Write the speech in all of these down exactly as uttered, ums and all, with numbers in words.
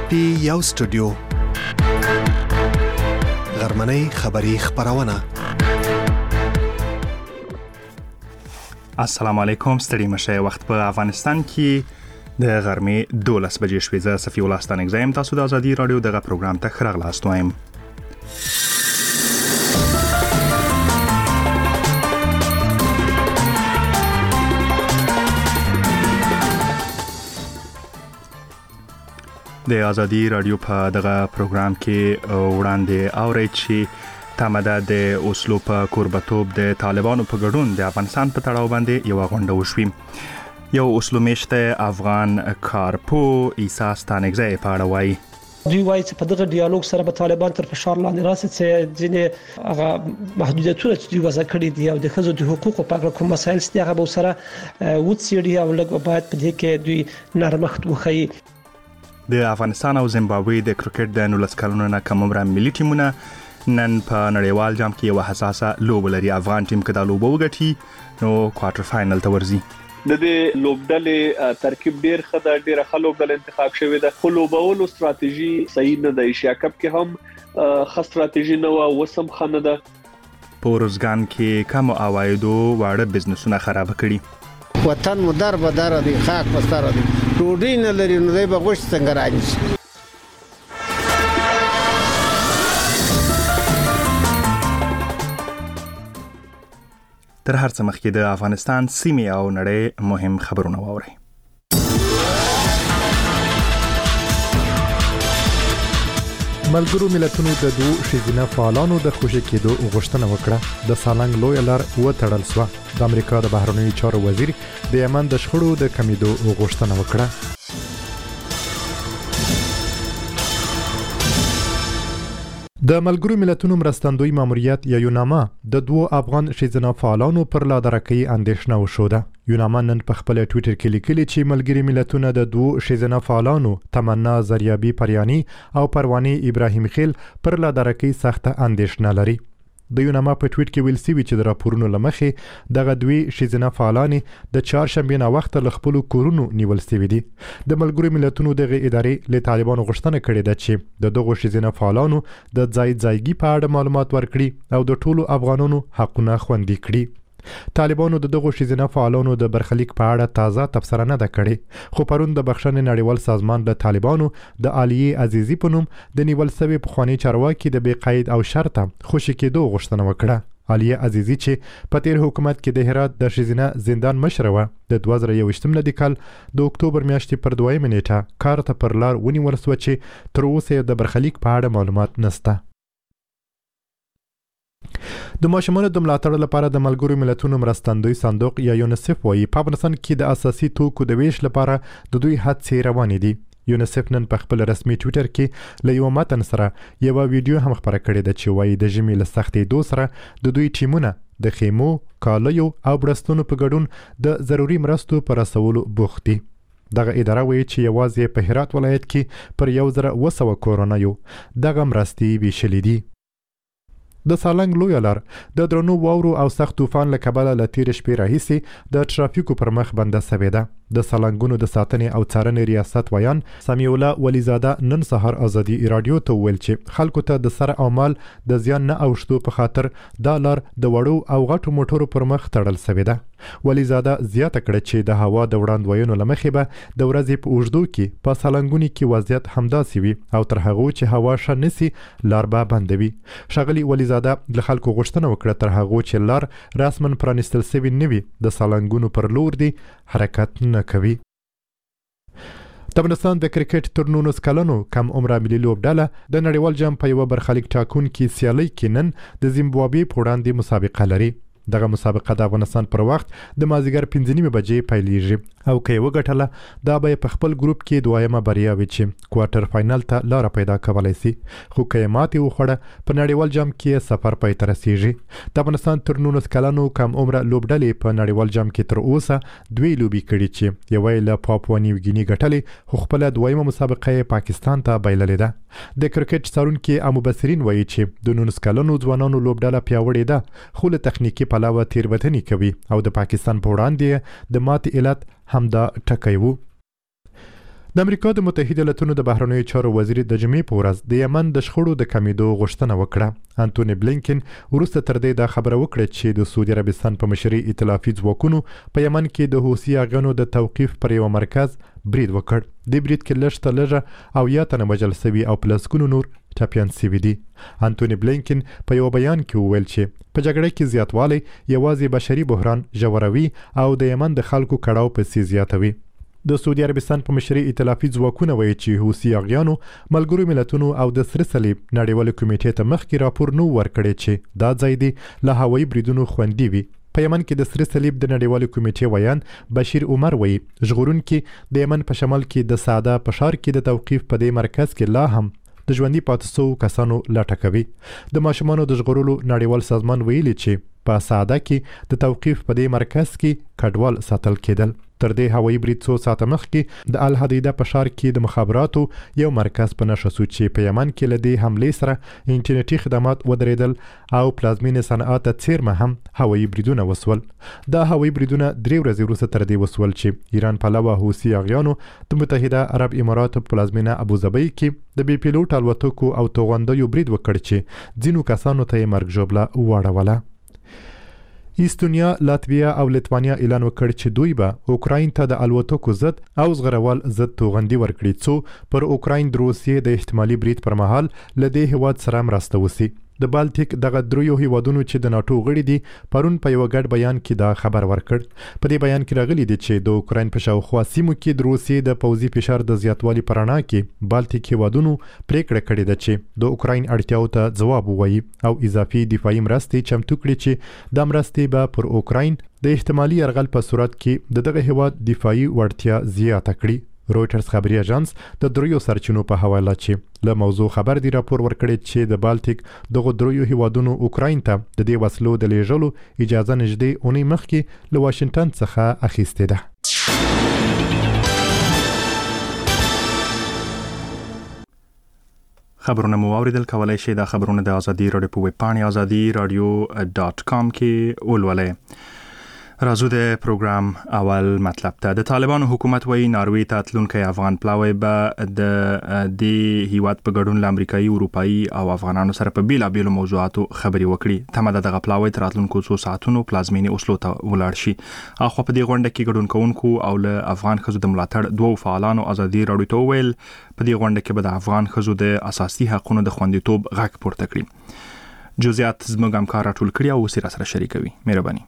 پی یو سټوډیو غرمنۍ خبری خبرونه. السلام علیکم، ستړي مشه. وخت په افغانستان کې د غرمې دولس بجې شوې. زه صفی الله ستانک زایم. تاسو د ازادي رادیو دغه پروګرام ته ښه راغلاست وایم. د ازادي رادیو په دغه پروګرام کې وړاندې اورئ چې تمه د اوسلو په کوربتوب د طالبانو په ګډون د افغانستان په تړاو باندې یو غونډه وشوه. یو اوسلو میشته افغان کارپو عیسی ستانکزی په اړه وایي. دوی وایي چې په دغه ډیالوګ سره به طالبان تر فشار لاندې راسي چې ځینې هغه محدودیتونه چې دوی وضع کړي دي او د ښځو د حقوقو په اړه کوم مسایل ستي هغه به سره وڅېړي او لږ باید په دې کې دوی نرمښت وښيي. د افغانستان او زیمبابوې د کرکټ د نولس کلونو نه کم عمره ملي ټیمونه نن په نړیوال جام کې یو حساسه لوبه لري. افغان ټیم کې دا لوبه وګټي نو کوارټر فائنل ته ورځي. د دې لوبډلې ترکیب ډیر ښه د ډیر ښه لوبډلې انتخاب شوې ده. خو لوبولو ستراتیژي صحیح نه ده. ایشیا کپ کې هم ښه ستراتیژي نه و، وسم خنه ده. په روزګان کې کم عوایدو واړه بزنسونه خراب کړي. وطن مو در به در دی، خاک په سر دی، ډوډۍ نه لري نو دی به غوښت څنګه رانیسي. تر هر څه مخکې د افغانستان سیمې او نړۍ مهم خبرونه واورئ. ملګرو ملتونو د دوه ښځینه فعالانو د خوشي کېدو غوښتنه وکړه. د سالنګ لوی لار وتړل شو. د امریکا د بهرنیو چارو وزیر د یمن د شخړو د کمیدو غوښتنه وکړه. د ملګرو ملتونو مرستندوی ماموریت یا یوناما د دوه افغان ښځینه فعالانو پر لادرکۍ اندېښنه وښوده. یوناما نن په خپل ټویټر کې لیکلي چې ملګري ملتونه د دوه ښځینه فعالانو تمنا زریابی پریانی او پروانی ابراهیم خیل پر لادرکۍ سخته اندېښنه لري. د یوناما په ټویټ کې ویل شوی چې د راپورونو لمخې دغه دوی ښځینه فعالانې د چهارشنبې نه وخت له خپل کورونو نیول شوی دي. د ملګرو ملتونو دغه ادارې له طالبانو غوښتنه کړې ده چې د دغه ښځینه فعالانو د ځای ځایګي په اړه معلومات ورکړي او د ټولو افغانانو حقونه خوندي کړي. طالبانو د دغه ښځینه فعالانو د برخلیک په اړه تازه تبصره نه ده کړې، خو پرون د بخښنې نړیوال سازمان له طالبانو د عالیه عزیزی په نوم د نیول شوی پخوانی چارواکي د بې قید او شرطه خوشي کېدو غوښتنه وکړه. عالیه عزیزی چې په تیر حکومت کې د هرات د ښځینه زندان مشره وه، د دوه زره یوویشتم لدي کال د اکتوبر میاشتې پر دویمه نیټه کار ته پر لار ونیول شوه چې تر اوسه د برخلیک په اړه معلومات نشته. د ماشومانو د ملاتړ لپاره د ملګرو ملتونو مرستندوی صندوق یا یونیسف وایي په افغانستان کې د اساسي توکو د ویش لپاره د دوی هڅې روانې دي. یونیسف نن په خپل رسمي ټویټر کې له یو متن سره یو ویډیو هم خبره کړې ده چې وایي د ژمي له سختېدو سره د دوی ټیمونه د خیمو، کالیو او برستونو په ګډون د ضروري مرستو پر رسولو بوخت دي. دغه اداره وایي چې یوازې په هرات ولایت کې پر یو زره اوه سوه کورنیو دغه مرستې ویشلې دي. د سالنګ لوی لار د درنو واورو او سخت طوفان له کبله له تېرې شپې راهیسې د ټرافیکو پر مخ بنده سوې ده. د سالنګونو د ساتنې او څارنې ریاست ویان سمیع الله ولیزاده نن سهار ازادي رادیو ته وویل چې خلکو ته د سر او مال د زیان نه اوښتو په خاطر دا لار د وړو او غټو موټرو پر مخ تړل سوې ده. ولیزاده زیاته کړه چې د هوا د وړاندوینو له مخې به د ورځې په اوږدو کې په سالنګونو کې وضعیت همداسې وي او تر هغو چې هوا ښه نسي لار به بندوي. ښاغلي ولیزاده له خلکو غوښتنه وکړه تر هغو چې لار رسماً پرانیستل سوي نه وي د سالنګونو پر لور دی حرکت نه کوي. د افغانستان د کرکټ تر نولس کلنو کم عمره ملي لوبډله د نړیوال جام په یوه برخلیک ټاکونکي سیالۍ کې نن د زیمبابوې په وړاندې مسابقه لري. دغه مسابقه د افغانستان پر وخت د مازدیګر پنځه نیمې بجې پیلیږي او که یې وګټله دا به په خپل ګروپ کې دویمه بریا وي چې کوارټر فائنل ته لاره پیدا کولی شي، خو که یې ماتې وخوړه په نړیوال جام کې سفر پای ته رسیږي. د افغانستان تر نولس کلنو کم عمره لوبډلې په نړیوال جام کې تر اوسه دوی لوبې کړي چې یوه یې له پاپوا نیو ګیني ګټلې، خو خپله دویمه مسابقه یې پاکستان ته بایللې ده. د کرکټ څارونکي او مبصرین وایي چې د نولس کلنو ځوانانو لوبډله پیاوړې ده، خو له تخنیکي پلوه تیروتنې کوي او د پاکستان په وړاندې د ماتې علت همدا ټکی وو. د امریکا د متحده ایالاتونو د بهرنیو چارو وزیر د جمعې په ورځ د یمن د شخړو د کمیدو غوښتنه وکړه. انټونی بلینکن وروسته تر دې دا خبره وکړه چې د سعودي عربستان په مشرۍ ائتلافي ځواکونو په یمن کې د حوثي اغیانو د توقیف پر یو مرکز برید وکړ. د برید کې لږ ته لږه او یا تنه وژل سوي او پلسکونو نور ټپیان سوي دي. انټونی بلینکن په یو بیان کې وویل چې په جګړه کې زیاتوالی یوازې بشري بحران ژوروي او د یمن د خلکو کړاو پسې زیاتوي. د سعودي عربستان په مشرۍ ائتلافي ځواکونه وایي چې حوثي اغیانو ملګرو ملتونو او د سره صلیب نړیوال کمیټې ته مخکې راپور نو ورکړی چې دا ځای دی له هوایي بریدونو خوندي وي. په یمن کې د سره صلیب د نړیوال کمیټې ویان بشیر عمر وایي ژغورونکي د یمن په شمال کې د ساده په ښار کې د توقیف په دې مرکز کې لا هم د ژوندي پاتې شوو کسانو لټه کوي. د ماشومانو د ژغورلو نړیوال سازمان ویلي چې په ساده کې د توقیف په دې مرکز کې کډوال ساتل کېدل. تر دې هوایي برید څو ساعته مخکې د الحدیده په ښار کې د مخابراتو یو مرکز په نښه شو چې په یمن کې له دې حملې سره انټرنیټي خدمات ودرېدل او پلازمینې صنعا ته څیرمه هم هوایي بریدونه وسول. دا هوایي بریدونه درې ورځې وروسته تر دې وسول چې ایران پلوه حوثي اغیانو د متحده عرب اماراتو په پلازمینه ابوظبي کې د بې پیلوټ الوتکو او توغندیو برید وکړ چې ځینو کسانو ته یې مرګ ژوبله واړوله. ایستونیا، لاتویا او لیتوانیا اعلان وکړ چې دوی به اوکراین ته د الوتکو ضد او زغروال ضد توغندي ورکړي څو پر اوکراین د روسیې د احتمالي برید پر مهال له دې هیواد سره مرسته وسی. د بالټیک دغه دریو هیوادونو چې د ناتو غړي دي پرون په یو ګډ بیان کې دا خبر ورکړ. په دې بیان کې راغلي دي چې د اوکراین په شاوخوا سیمو کې د روسیې د پوځي فشار د زیاتوالي پر اړه کې بالټیک هیوادونو پریکړه کړې ده چې د اوکراین اړتیاو ته ځواب ووایي او اضافي دفاعي مرستې چمتو کړي چې د مرستې به پر اوکراین د احتمالي یرغل په صورت کې د دغه هیواد دفاعي وړتیا زیاته کړي. رویټرز خبري اژانس د دریو سرچینو په حواله چې له موضوع خبر دی راپور ورکړی چې د بالټیک دغه دریو هیوادونو اوکراین ته د دې وسلو د لیږلو اجازه نږدې اونۍ مخکې له واشنگټن څخه اخیستې ده. خبرونه مو اوریدل. کولای شئ دا خبرونه د ازادي رادیو په ویب پاڼې ازادي رادیو ډاټ کام کې ولولئ. راځو د پروګرام اول مطلب ته. د طالبانو حکومت وایي ناروې ته تلونکي افغان پلاوی به د دې هیواد په ګډون له امریکایي، اروپایي او افغانانو سره په بیلابیلو موضوعاتو خبرې وکړي. تمه ده دغه پلاوی تر راتلونکو څو ساعتونو پلازمینې اوسلو ته ولاړ شي. اخوا په دې غونډه کې ګډون کوونکو او له افغان ښځو د ملاتړ دوو فعالانو ازادي راډیو ته وویل په دې غونډه کې به د افغان ښځو د اساسي حقوقو د خوندیتوب غږ پورته کړي. جزئیات زموږ همکار راټول کړي او اوس یې راسره شریکوي. مهرباني.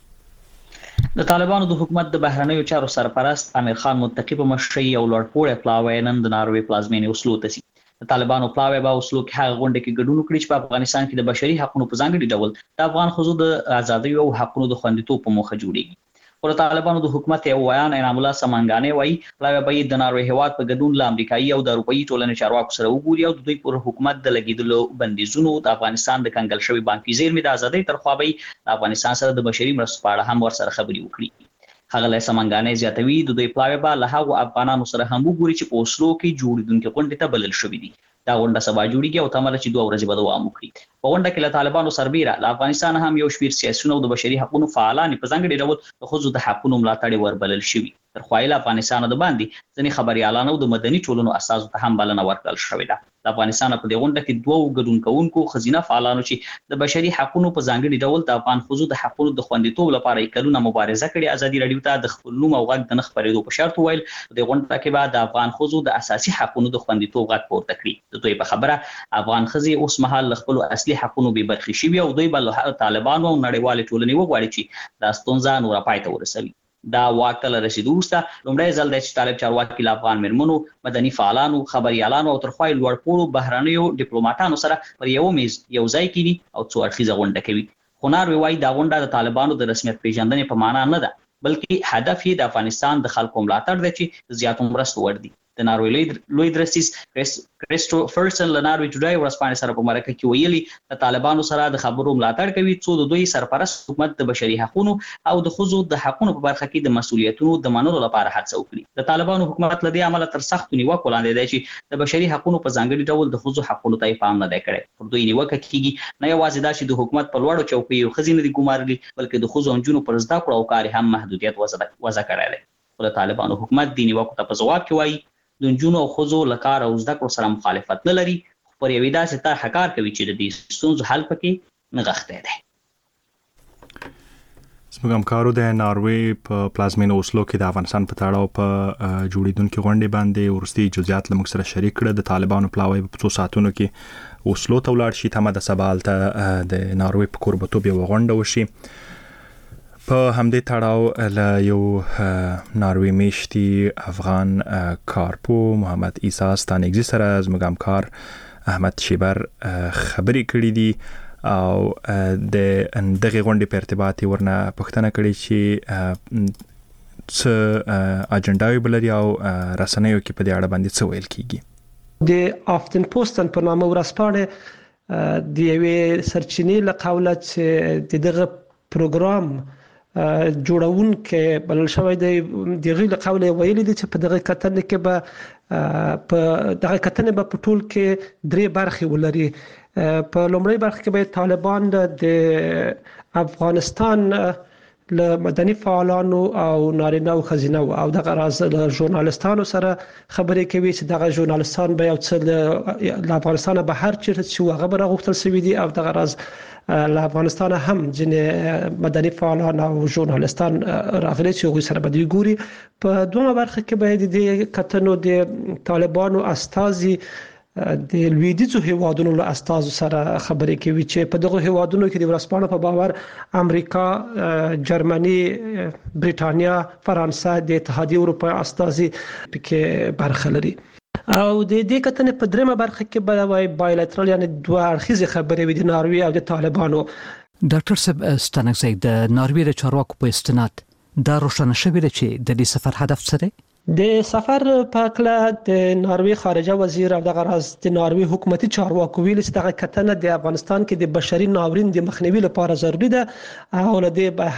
د طالبانو د حکومت د بهرنیو چارو سرپرست امیر خان متقی په مشرۍ یو لوړپوړی پلاوی نن د ناروې پلازمینې اوسلو ته ځي. د طالبانو پلاوی به اوسلو کې هغه غونډه کې ګډون وکړي چې په افغانستان کې د بشري حقوقو په ځانګړي ډول د افغان ښځو د ازادۍ او حقوقو د خوندیتوب په موخه جوړیږي. ور طالبانو د حکومت یو ویان انعام الله سمنګانې وایي پلاوی به د ناروې هیواد په ګډون له امریکایي او د اروپایي ټولنې چارواکو سره وګوري او د دوی پر حکومت د لګیدلو بندیزونو، د افغانستان د کنګل شوی بانکي زیرمې د ازادۍ ترخوا به د افغانستان سره د بشري مرستو په اړه هم ورسره خبرې وکړي. هغه له سمنګانې زیاتوي د دوی پلاوی به له هغو افغانانو سره هم وګوري چې په اوسلو کې جوړیدونکي غونډې ته بلل شوي دي. دا غونډه سبا جوړیږي او تمه ده چې دوه ورځې به دوام وکړي. په غونډه کې له طالبانو سربیره له افغانستان هم یو شمېر سیاسیون او د بشري حقوقو فعالان په ځانګړي ډول د ښځو د حقوقو ملاتړ وربلل شوي. تر خوا له افغانستان د باندې ځینې خبريالان او د مدني ټولنو اساسو ته هم بلنه ورکړل شوې ده. د افغانستان په دې غونډه کې دوه ګډون کوونکو خزینه فعالانو چې د بشري حقوقو په ځانګړي ډول د افغان ښځو د حقوقو د خوندیتوب لپاره کلونه مبارزه کړې، ازادي راډیو ته د خپل نوم او غږ د نه خپرېدو په شرط وویل په دې غونډه کې به د افغان ښځو د اساسي حقوقو د خوندیتوب غږ پورته کړي. د دوی په خبره افغان ښځې اوس مهال له خپل اصلي حقوقو بې برخې شوي او دوی به له طالبانو او نړیوالې ټولنې وغواړي چې دا ستونزه نوره پای ته ورسوي. دا واک ته له رسیدو وروسته لومړی ځل دی چې طالب چارواکي له افغان میرمنو، مدني فعالانو، خبریالانو او تر خوا یې لوړپوړو بهرنیو ډیپلوماټانو سره پر یو میز یو ځای کېني او څو اړخیزه غونډه کوي. خو ناروې وایي دا غونډه د طالبانو د رسمیت پیژندنې په معنا نه ده، بلکې هدف یې د افغانستان د خلکو ملاتړ دی چې زیاتو مرستو وړ دي. د ناروې لوی درسیز کریسټوفرسن له ناروې ټوډای ورځپاڼې سره په مرکه کې ویلي د طالبانو سره د خبرو ملاتړ کوي څو د دوی سرپرست حکومت د بشري حقوقو او د ښځو د حقوقو په برخه کې د مسؤلیتونو د منلو لپاره هڅه وکړي. د طالبانو حکومت له دې عمله تر سختو نیوکو لاندې دی چې د بشري حقوقو په ځانګړي ډول د ښځو حقوقو ته پام نه دی کړی. پر دوی نیوکه کیږي نه یوازې دا چې د حکومت په لوړو چوکیو ښځې نه دي ګمارلي، بلکې د ښځو او نجونو پر زده کړو او کار هم محدودیت وضع کړی دی. د طالبانو حکومت د نیوکو ته په ځواب کې وایي د نجونو او ښځو له کار او زده کړو سره مخالفت نه لري، پر یوې داسې طرحه کار کوي چې د دې ستونزو حل پکې نغښتی دی. زموږ همکارو د ناروې په پلازمینه اوسلو کې د افغانستان په تړاو په جوړیدونکو غونډې باندې ورستي جزئیات له موږ سره شریک کړه. د طالبانو پلاوی په څو ساعتونو کې اوسلو ته ولاړ شي، تمه د سبا هلته د ناروې په کوربتوب یوه غونډه وشي. په همدې تړاو له یو ناروې میشتي افغان کارپو محمد عیسی ستانکزي سره زموږ همکار احمد شیبر خبرې کړې دي او د دغه غونډې په ارتباط ورنه پوښتنه کړې چې څه اجنډاوي بلري او رسنیو کې په دې اړه باندې څه ویل کیږي. د آفتن پوسټن په نامه ورسپاړه د یوې سرچینې له قوله چې دغه پروګرام جوړون کې بلل شوی دی، دغه له قوله ویل دي چې په دغه کتنې کې به په دغه کتنې به په ټول کې درې برخې ولري. په لومړی برخه کې به طالبان د افغانستان له مدني فعالانو او نارینه او ښځینه او دغه راز له ژورنالستانو سره خبرې کوي چې دغه ژورنالستان به یو څه له افغانستان بهر چیرته چې هغه به راغوښتل شوي دي او دغه راز له افغانستان هم ځینې مدني فعالان او ژورنالستان راغلي چې هغوی سره به دوی ګوري. په دویمه برخه کې به د دې کتنو د طالبانو استازي د لویدیځو هیوادونو له استازو سره خبرې کوي چې په دغه هیوادونو کې د ورسپانه په باور امریکا، جرمني، بریټانیا، فرانسه، د اتحادیې اروپا استازي پکې برخه لري. او د دې کتنې په درېمه برخه کې به وای بایلاترال یعنی دوه اړخیزه خبرې وي د ناروې او د طالبانو. ډاکټر صاحب ستانکزي د ناروې د چارواکو په استناد دا روښانه شوی دی چې د دې سفر هدف څه دی؟ د سفر په کله د ناروې خارجه وزیر او دغه راز د ناروې حکومتي چارواکو ویل چې دغه کتنه د افغانستان کې د بشري ناورین د مخنیوي لپاره ضروری ده او له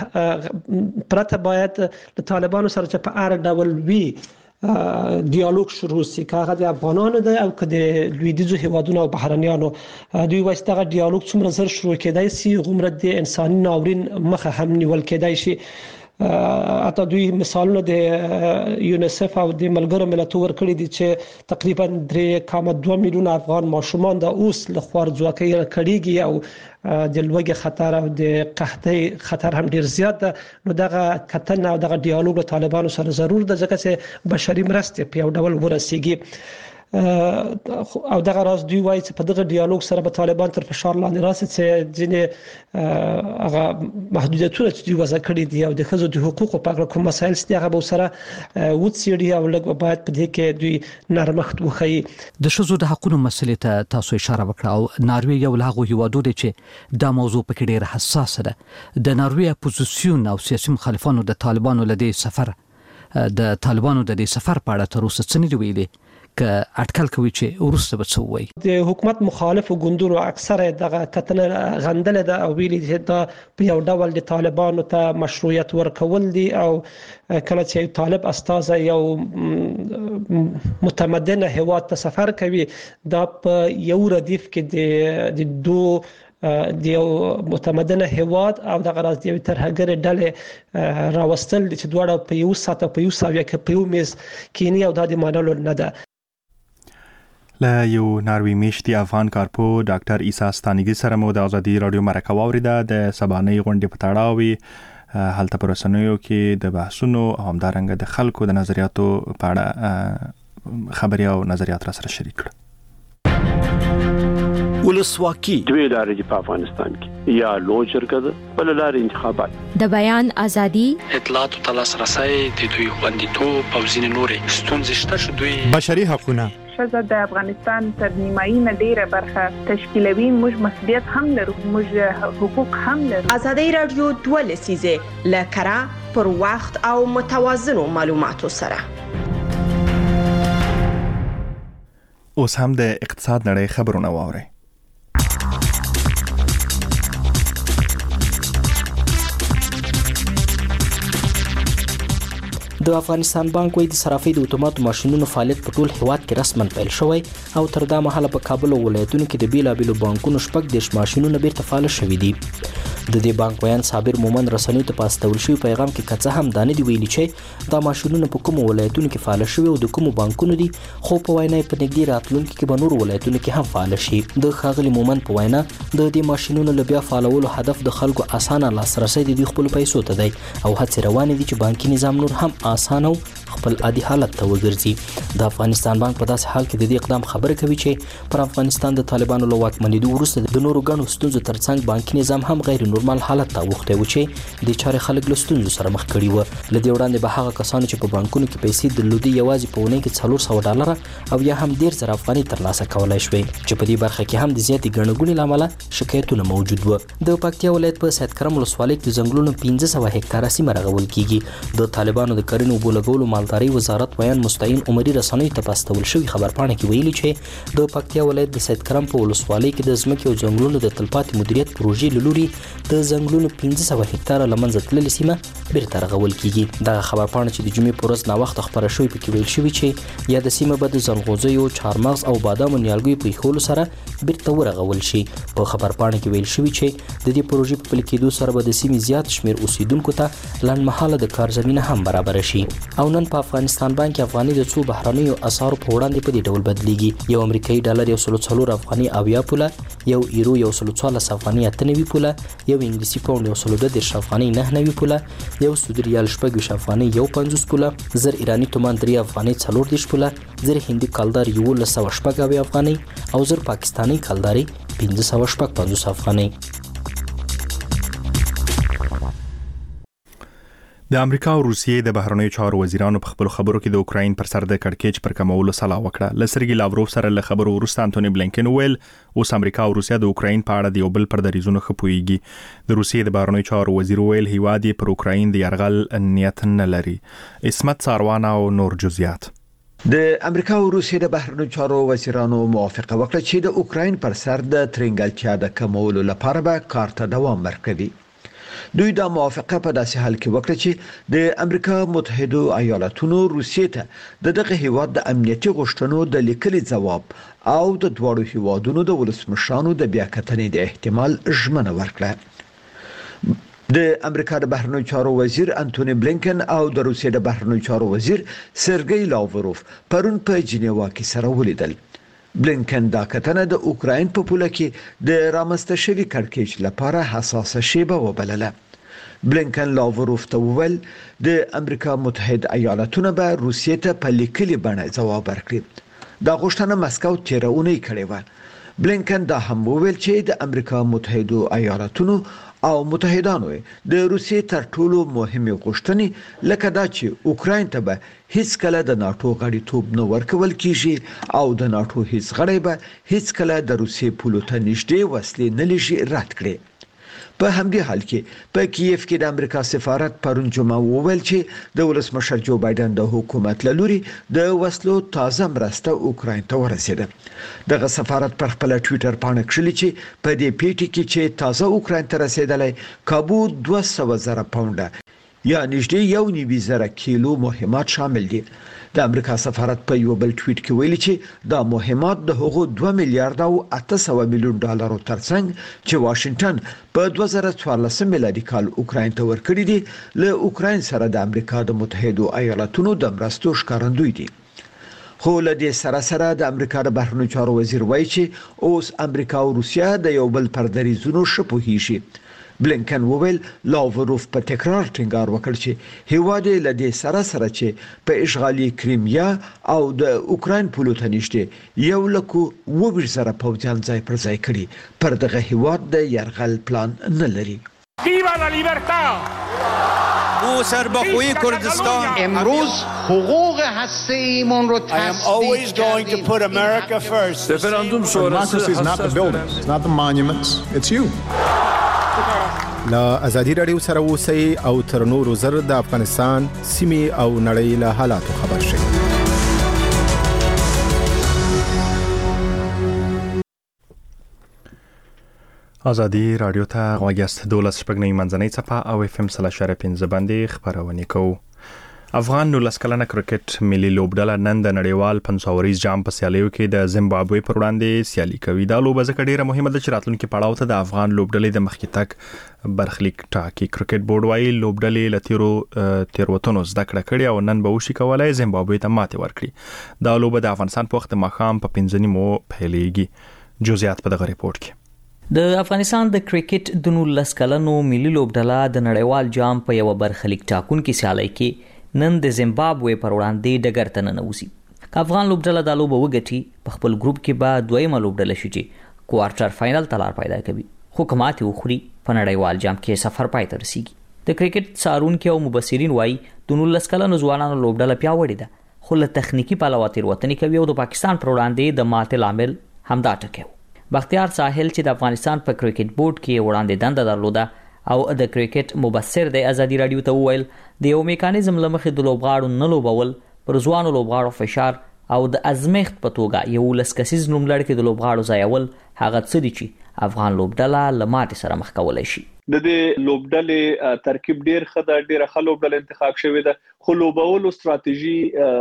دې پرته باید د طالبانو سره چې په اړه ډول وی ډیالوګ شروع شي، که هغه د افغانانو ده او که د لویدیځو هیوادونو او بهرنیانو. دوی وایي دغه ډیالوګ څومره زر شروع کېدای شي غومره د انساني ناورین مخه هم نیول کېدای شي. اته دوی مثالونه د یونیسف او د ملګرو ملتونو ورکړي دي چې تقریبا درې کاله دوه میلیون افغان ماشومان د اوس له خوارځواکۍ کړيږي او د لوږې خطر او د قحطۍ خطر هم ډیر زیات ده. نو دغه کتنه او دغه ډیالوګ له طالبانو سره ضرور ده ځکه چې بشري مرستې په یو ډول ورسیږي. او دغه راز دوی وایي چې په دغه ډیالوګ سره به طالبان تر فشار لاندې راسي چې ځینې هغه محدودیتونه چې دوی وضع کړي دي او د ښځو د حقوقو په اړه کوم مسایل ستي هغه به سره وڅېړي او لږ باید په دې کې دوی نرمښت وښيي. د ښځو د حقوقو مسلې ته تاسو اشاره وکړه او ناروې یو له هغو هیوادو دی چې دا موضوع پکې ډېره حساسه ده. د ناروې اپوزیسیون او سیاسي مخالفانو د طالبانو له دې سفر د طالبانو د دې سفر په اړه تر اوسه څه نه دي ویلي که اټکل کوي چې ورسته به څه وایي؟ د حکومت مخالفو ګوندونو اکثره دغه کتنه غندل ده او ویلي چې دا په یو ډول د طالبانو ته مشروعیت ورکول دي او کله چې طالب استازه یو متمدن هیواد ته سفر کوي دا په یو ردیف کې د دوه د یو متمدن هیواد او دغه راز د یو ترهګر ډلې راوستل چې دواړه په یو ساعت په یو ساویه کې په یو میز کینی او د مانلو نه ده. له یو ناروې میشتي افغان کارپو ډاکټر عیسی ستانکزي سره مو د ازادي رادیو مرکه واوریده. د سبانۍ غونډې په تړاو هلته پر رسنیو کې د بحثونو او همدارنګه د خلکو د نظریاتو په اړه خبري او نظریات را سره شریک کړل. ولسواکي دوی لارې دي په افغانستان کې، یا لوی جرګه ده بل لارې انتخابات، د بیان ازادي، اطلاعات او لاسرسي د دوی خوندیتوب او ځینې نورې ستونزې شته چې دوی بشري حقوقونه ښځه د افغانستان تر نیمایي نه ډیره برخه تشکیلوي. موږ مسؤلیت هم لرو، موږ حقوق هم لرو. ازادي رادیو دوه لسیزه لکرا پر وخت او متوازنو معلوماتو سره. اوس هم د اقتصاد نړۍ خبرونه واورئ. د افغانستان بانک وایي د صرافۍ د اتوماتو ماشینونو فعالیت په ټول هیواد کې رسماً پیل شوی او تر دا مهاله په کابل او ولایتونو کې د بیلابیلو بانکونو شپږ دېرش ماشینونه بیرته فعال شوي دي. د دې بانک ویان صابر مومن رسنیو ته پاستول شوی پیغام کې کڅه هم دانه دی ویلي چې دا ماشینونه په کوم ولایتونو کې فعال شوي او د کوم بانکونو دي، خو په وینا په نږدې راتلونکي کې به نور ولایتونو کې هم فعال شي. د ښاغلي مومن په وینا د دې ماشینونو له بیا فعالولو هدف د خلکو اسانه لاسرسی د خپل پیسو ته دی او هڅې روانې دي چې بانکي نظام نور هم اسانه او خپل عادي حالت ته وګرځي. د افغانستان بانک په داسې حال کې د دې اقدام خبره کوي چې پر افغانستان د طالبانو له واکمنېدو وروسته د نورو ګڼو ستونزو ترڅنګ بانکي نظام هم غیر نورمال حالت ته اوښتی و چې د چارې خلک له ستونزو سره مخ کړي وو. له دې وړاندې به هغه کسانو چې په بانکونو کې پیسې درلودې یوازې په اونۍ کې څلور سوه ډالره او یا هم ډېر زره افغانۍ ترلاسه کولی شوې، چې په دې برخه کې هم د زیاتې ګڼه ګوڼې له امله شکایتونه موجود وو. د پکتیا ولایت په سید کرم ولسوالۍ کې د ځنګلونو پنځه سوه هکټاره سیمه رغول کیږي. د طالبانو د کرنې اوبو لګولو مالدارۍ وزارت ویان مستعین عمري رسنیو ته پاستول شوي خبرپاڼه کې ویلي چې د پکتیا ولایت د سید کرم په ولسوالۍ کې د ځمکې او ځنګلونو د تلپاتې مدیریت پروژې له لوري د ځنګلونو پنځه سوه هکټاره له منځه تللې سیمه بیرته رغول کیږي. دغه خبرپاڼه چې د جمعې په ورځ ناوخته خپره شوې پکې ویل شوي چې یاده سیمه به د ځنغوزیو، چهارمغز او بادامو نیالګیو په ایښولو سره بیرته ورغول شي. په خبرپاڼه کې ویل شوي چې د دې پروژې په پلي کېدو سره به د سیمې زیات شمېر اوسیدونکو ته لنډمهاله د کار زمینه هم برابره شي. او نن په افغانستان بانک افغاني د څو بهرنیو اسعارو په وړاندې په دې ډول بدلیږي. یو امریکایي ډالر یو سل څلور افغاني اویا پوله، یو ایرو یو سل څوارلس افغاني اته نوي پوله، یو انګلیسي پاونډ یو سل دوه دېرش افغاني نهه نوي پوله، یو سعودي ریال شپږ ویشت افغاني یو پنځوس پوله، زر ایراني تومان درې افغاني څلور دېرش پوله، زر هندي کلدار یولس سوه شپږ اویا افغاني او زر پاکستاني کلداري پنځه سوه شپږ پنځوس افغاني. د امریکا او روسیې د بهرنیو چارو وزیرانو په خپل خبرو کې د اوکراین پر سر د کړکېچ پر کمولو سلا وکړه. له سرګي لاوروف سره له خبرو وروسته انټونی بلینکن ویل اوس امریکا او روسیا د اوکراین په اړه د یو بل پر دریزونو ښه پوهیږي. د روسیې د بهرنیو چارو وزیر ویل هیواد یې پر اوکراین د یرغل نیت نه لري. اسمت ساروان او نور جزئیات. د امریکا او روسیې د بهرنیو چارو وزیرانو موافقه وکړه چې د اوکراین پر سر د ترنګلتیا د کمولو لپاره به کار ته دوام ورکوي. دوی دا موافقه په داسې حال کې وکړه چې د امریکا متحده ایالاتونو روسیې ته د دغه هیواد د امنیتي غوښتنو د لیکلي ځواب او د دوړو هیوادونو د ولسمشرانو د بیاکتنې د احتمال ژمنه ورکړه. د امریکا د بهرنیو چارو وزیر انټونی بلینکن او د روسیې د بهرنیو چارو وزیر سرګی لاوروف پرون په جنیوا کې سره ولیدل. بلینکن دا کتنه د اوکراین په پوله کې د رامنځته شوي کړکېچ لپاره حساسه شیبه وبلله. بلینکن لاوروف ته وویل د امریکا متحده ایالاتونو به روسیې ته په لیکلي بڼه ځواب ورکړي. دا غوښتنه مسکو تیره اونۍ کړې وه. بلینکن دا هم وویل چې د امریکا متحده ایالاتونو او متحدانو د روسیې تر ټولو مهمه غوښتنې لکه دا چې اوکراین ته به هیڅ کله د ناتو غړیتوب نه ورکول کیږي او د ناتو هیڅ غړی به هیڅ کله د روسیې پولو ته نږدې وسلې نه لشي رد کړي. په همدې حال کې په کیف کې د امریکا سفارت پرون جمعه وویل چې د ولسمشر جو بایدن د حکومت له لوري د وسلو تازه مرسته اوکراین ته ورسېده. دغه سفارت پر خپل ټوئیټر باندې کړی چې په دې پیټي کې چې تازه اوکراین ته رسیدلې کابو دوه سوه زره پاونډه یا نږدې یو نیم زره کیلو مهمات شامل دي. د امریکا سفارت په یو بل ټویټ کې ویلي چې دا مهمات د هغو دوه میلیارډ او اته سوه میلیون ډالرو ترڅنګ چې واشنگټن په دوه زره څوارلس میلادي کال اوکراین ته ورکړي دي له اوکراین سره د امریکا د متحده ایالاتونو د مرستو ښکارندوی دي. خو له دې سره سره د امریکا د بهرنیو چارو وزیر وایي چې اوس امریکا او روسیا د یو بل پر دریزونو ښه پوهیږي. بلینکن وویل لاوروف په تکرار ټینګار وکړ چې هیواد له دې سره سره چې په اشغالي کریمیا او د اوکراین پولو ته نږدې یو لکو اوه ویشت زره پوځیان ځای پر ځای کړي پر دغه هیواد د یرغل پلان نه لري. ویوا لا لیبرتا او سربخوی کردستان امروز حقوق هسته‌ایمون رو I am always going to put America first. Referendum sonrası is not the buildings, it's not the monuments, it's you. لا ازادي رادیو سره اوسئ او تر نورو زر د افغانستان سیمې او نړۍ له حالاتو خبر شئ. ازادي رادیو ته غوږ یاست. دولس شپږ نوي منځنۍ څپه او اف ام سل اشاره پنځه باندې خبرونه کوو. افغان نولس کلنه کرکټ ملي لوبډله نن د نړیوال پنځاوریز جام په سیالیو کې د زیمبابوې پر وړاندې سیالي کوي. دا لوبه ځکه ډیره مهمه ده چې راتلونکي پړاو ته د افغان لوبډلې د مخکې تګ برخلیک ټاکي. کرکټ بورډ وايي لوبډلې له تیرو تیروتنو زده کړه کړې او نن به وشي کولای زیمبابوې ته ماتې ورکړي. دا لوبه د افغانستان په وخت ماښام په پنځه نیمو پیلېږي. جزئیات په دغه ریپورت کې. د افغانستان د کرکټ د نولس کلنو ملي لوبډله د نړیوال جام په یو برخلیک ټاکونکي سیالي کې نن د زیمبابوې پر وړاندې ډګر ته ننوځي. افغان لوبډله د لوبه وګټي په خپل ګروپ کې به دویمه لوبډله شي چې کوارټر فائنل ته لار پیدا کوي. خو کماتې وخوري په نړیوال جام کې سفر پای ته رسیږي. د کرکټ څارونکي او مبصرین وایي د نولس کلنو ځوانانو لوبډله پیاوړې ده، خو له تخنیکی پلوه تېروتنې کوي او د پاکستان پر وړاندې د ماتې لامل همدا ټکی و. بختیار ساحل چې د افغانستان په کرکټ بورډ کې وړاندې دنده درلوده او د کرکټ مبصر د ازادي رادیو ته وویل د یو میکانیزم لمخې د لوبغاړو نه لوبول پر ځوانو لوبغاړو فشار او د ازمیخت په توګه یو لس کسیز نوملړ کې د لوبغاړو ځایول هغه څه دي چې افغان لوبډله له ماتې سره مخ کولی شي. د دې لوبډلې ترکیب ډیر ښه ده، ډیره ښه لوبډله انتخاب شوې ده، خو لوبولو ستراتیژي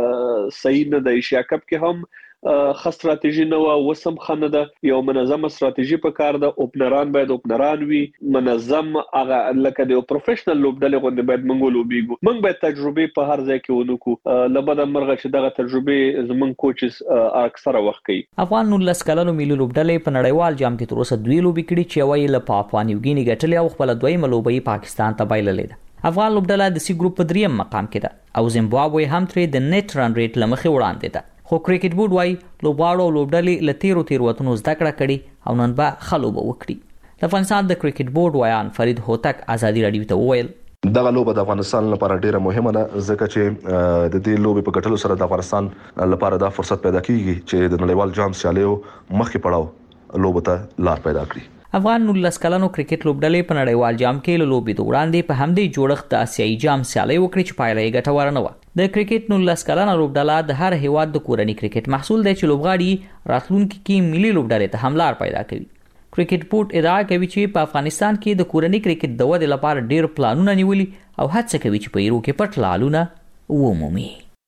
صحیح نه ده. ایشیا کپ کې هم ښه ستراتیژي نه و، وسم خنه ده. یو منظمه ستراتیژي په کار ده. اوپنران باید اوپنران وي منظم، هغه لکه د یو پروفیشنل لوبډلې غوندې باید موږ لوبېږو. موږ باید تجربه په هر ځای کې ونکو. لبد مرغه چې دغه تجربه زمون کوچز اکثره وخت کوي. افغان نولس کلنو ملي لوبډلې په نړیوال جام کې تر اوسه دوی لوبې کړي چې وایي له پاپوا نیوګیني ګټلې او خپل دویمه لوبه پاکستان ته بایللې ده. افغان لوبډله د سی ګروپ په دریم مقام کې ده او زیمبابوې هم ترې د نیټ رن ریټ لمخې وړاندې ده. خو کرکټ بورډ وايي لوبغاړو او لوبډلې له تیرو تیروتنو زده کړه کړي او نن به ښه لوبه وکړي. د افغانستان د کرکټ بورډ ویان فرید هوتک ازادي رادیو ته وویل دغه لوبه د افغانستان لپاره ډیره مهمه ده ځکه چې د دې لوبې په ګټلو سره د افغانستان لپاره دا فرصت پیدا کیږي چې د نړیوال جام سیالیو مخکې پړاو لوبه ته لار پیدا کړي. افغان نولس کلنو کرکټ لوبډلې په نړیوال جام کې له لوبې د وړاندې په همدې جوړښت د آسیایي جام سیالي وکړي چې پایله یې ګټوره نه وه. د کرکټ نولس کلنه لوبډله د هر هیواد د کورني کرکټ محصول دی چې لوبغاړي راتلونکي کې ملي لوبډلې ته هم لار پیدا کوي. کرکټ بورډ ادعا کوي چې په افغانستان کې د کورني کرکټ د ودې لپاره ډیر پلانونه نیولي او هڅه کوي چې په ایرو کې پټ لالونه ومومي.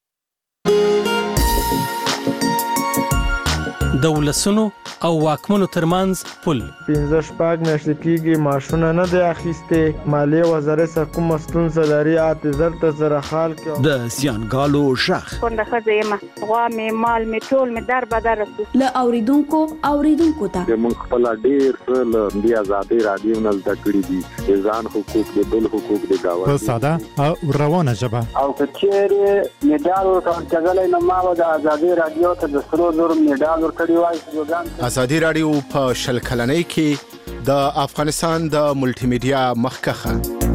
د ولسونو او واکمنو ترمنځ پل پنځه شپږ میاشتې کېږي ماشونه نه دی اخیستې. مالیې وزارت څخه کومه ستونزه لري اته زر ته سره حال کړو. د زیانګالو شخ کونډه ښځه یم، غوا مې مال مې ټول مې در بدر رسو له اوریدونکو اوریدونکو ته موږ خپل ډیر له دې ازادي رادیو نه زده کړی دي ځان حقوق د بل حقوق د گاوه په ساده او روانه ژبه او کچېره میډال ورکړل نه ما د ازادي رادیو ته د سرو زر میډال ورکړی وای. ازادي رادیو په شل کلنۍ کې د افغانستان د ملټي میډیا مخکخه.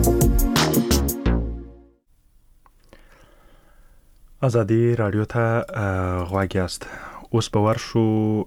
ازادي رادیو ته غواګیاست. اوس به ورشو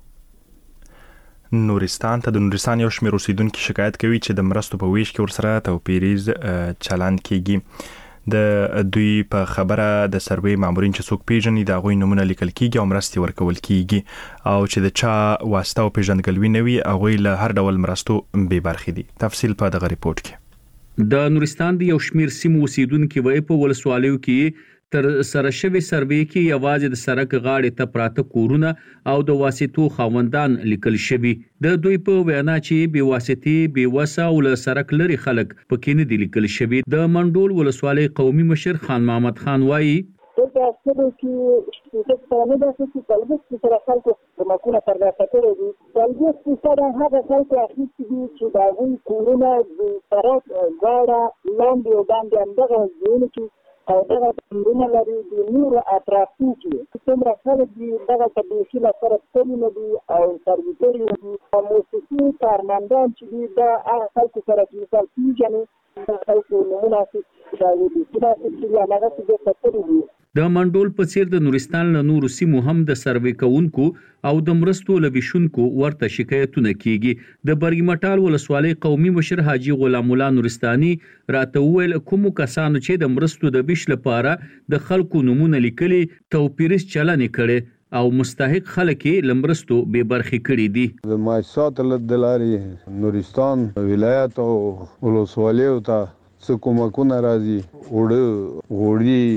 نورستان ته. د نورستان یو شمېر اوسیدونکي شکایت کوي چې د مرستو په ویش کې ورسره توپیریز چلند کیږي. د دوی په خبره د سروې مامورین چې څوک پیژني د هغوی نومونه لیکل کیږي او مرستې ورکول کیږي او چې د چا واسطه او پیژندګلوي نه وي هغوی له هر ډول مرستو بې برخې دي. تفصیل په دغه ریپورت کې. د نورستان د یو شمېر سیمو اوسیدونکي وایي په ولسوالیو کې تر سره شوی سروې کې یوازې د سړک غاړې ته پراته کورونه او د واسطو خاوندان لیکل شوي. د دوی په وینا چې بې واسطې بې وسه او له سړک لرې خلک پکې نه دي لیکل شوي. د منډول ولسوالۍ قومي مشر خان محمد خان وایي دلته اصلو کې د څه د څه تلويز سره خلکو د مکونه ترلاسه کړي دي. تلويز سره هغه خلکو اخیستي دي چې د هغوی کورونه د سړک غاړه لاندې او باندې همدغه ځایونه کې او دغه کورونه لري د نورو اطرافو کې څومره خلک دي دغه تبلیغي لپاره ستړي نه دي او سرویسري نه دي. موسیقي کارمندان چې دي دا هغه خلکو سره چې مثال پیژني دا خلکو نمونه اخیستي دا دي چې دا چې هغه څه دې ستړي دي. د منډول په څیر د نورستان له نورو سیمو هم د سروې کوونکو او د مرستو لويشونکو ورته شکایتونه کیږي. د برګمټال ولسوالۍ قومي مشر حاجی غلام الله نورستاني راته ویل کوم کسانو چې د مرستو د بش لپاره د خلکو نمونه لیکلي توپیرس چلنې کړي او مستحق خلک لمرستو به برخې کړي دي. د مایسات له دلاري نورستان ولایت او ولسوالیو ته څه کومکونه راځي وړ غوړي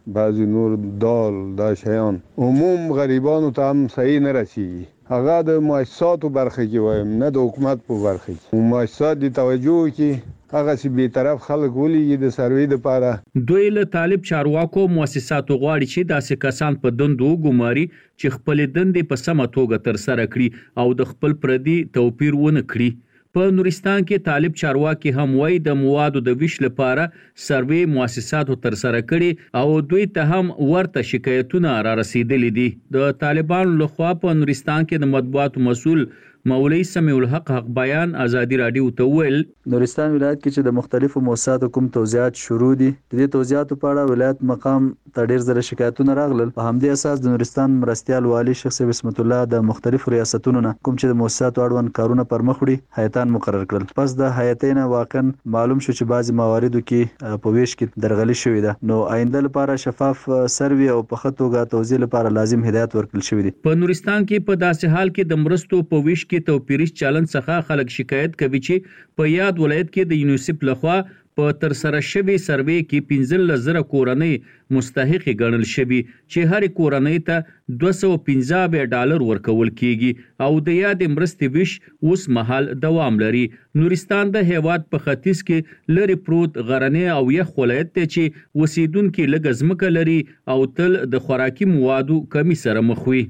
بعضی نور دال دا شیان عموم غریبانو ته هم صحیح نه رسیږي. هغه د مؤسساتو برخه کې وایم، نه د حکومت په برخه کې. مؤسسات دې توجه وکړي، هغه سي به طرف خلک ولېږي د سروې لپاره. دوی له طالب چارواکو مؤسساتو غواړي چې داسې کسان په دندو ګماري چې خپل دندې په سمه توګه تر سره کړي او د خپل پردي توپیر ونه کړي. په نورستان کې طالب چارواکي هم وایي د موادو د ویش لپاره سروې مؤسساتو تر سره کړي او دوی ته هم ورته شکایتونه را رسیدلي دي. د طالبانو لخوا په نورستان کې د مطبوعاتو مسؤل مولوی سمیع الحق حق بیان ازادي رادیو ته ویل نورستان ولایت کې چې د مختلفو مؤسساتو کوم توزیعات شروع دي، د دې توزیعاتو په اړه ولایت مقام ته ډېر زره شکایتونه راغلل. په همدې اساس د نورستان مرستیال والی شیخ صاحب بسمت الله د مختلفو ریاستونو نه کوم چې د مؤسساتو اړوند کارونه پر مخ وړي هیئتان مقرر کړل. پس د هیئتین واقعا معلوم شو چې بعضی مواردو کې په ویش کې درغلي شوې ده، نو آینده لپاره شفاف سروي او په ښه توګه توزیع لپاره لازم هدایت ورکړل شوی دی. په نورستان کې په داسې حال کې د مرستو په ویش کې توپیریش چلن څخه خلک شکایت کوي چې په یاد ولایت کې د یونیسف لخوا په تر سره شوی سروې کې پنځلس زره کورنۍ مستحق ګڼل شوي چې هر کورنۍ ته دوه سوه پنځه ډالر ورکول کیږي او د یاد مرستې ویش اوس مهال دوام لري. نورستان د هیواد په ختیځ کې لري پروت غرنی او یخ ولایت دی چې اوسیدونکي لږ ځمکه لري او تل د خوراکي موادو کمی سره مخ وي.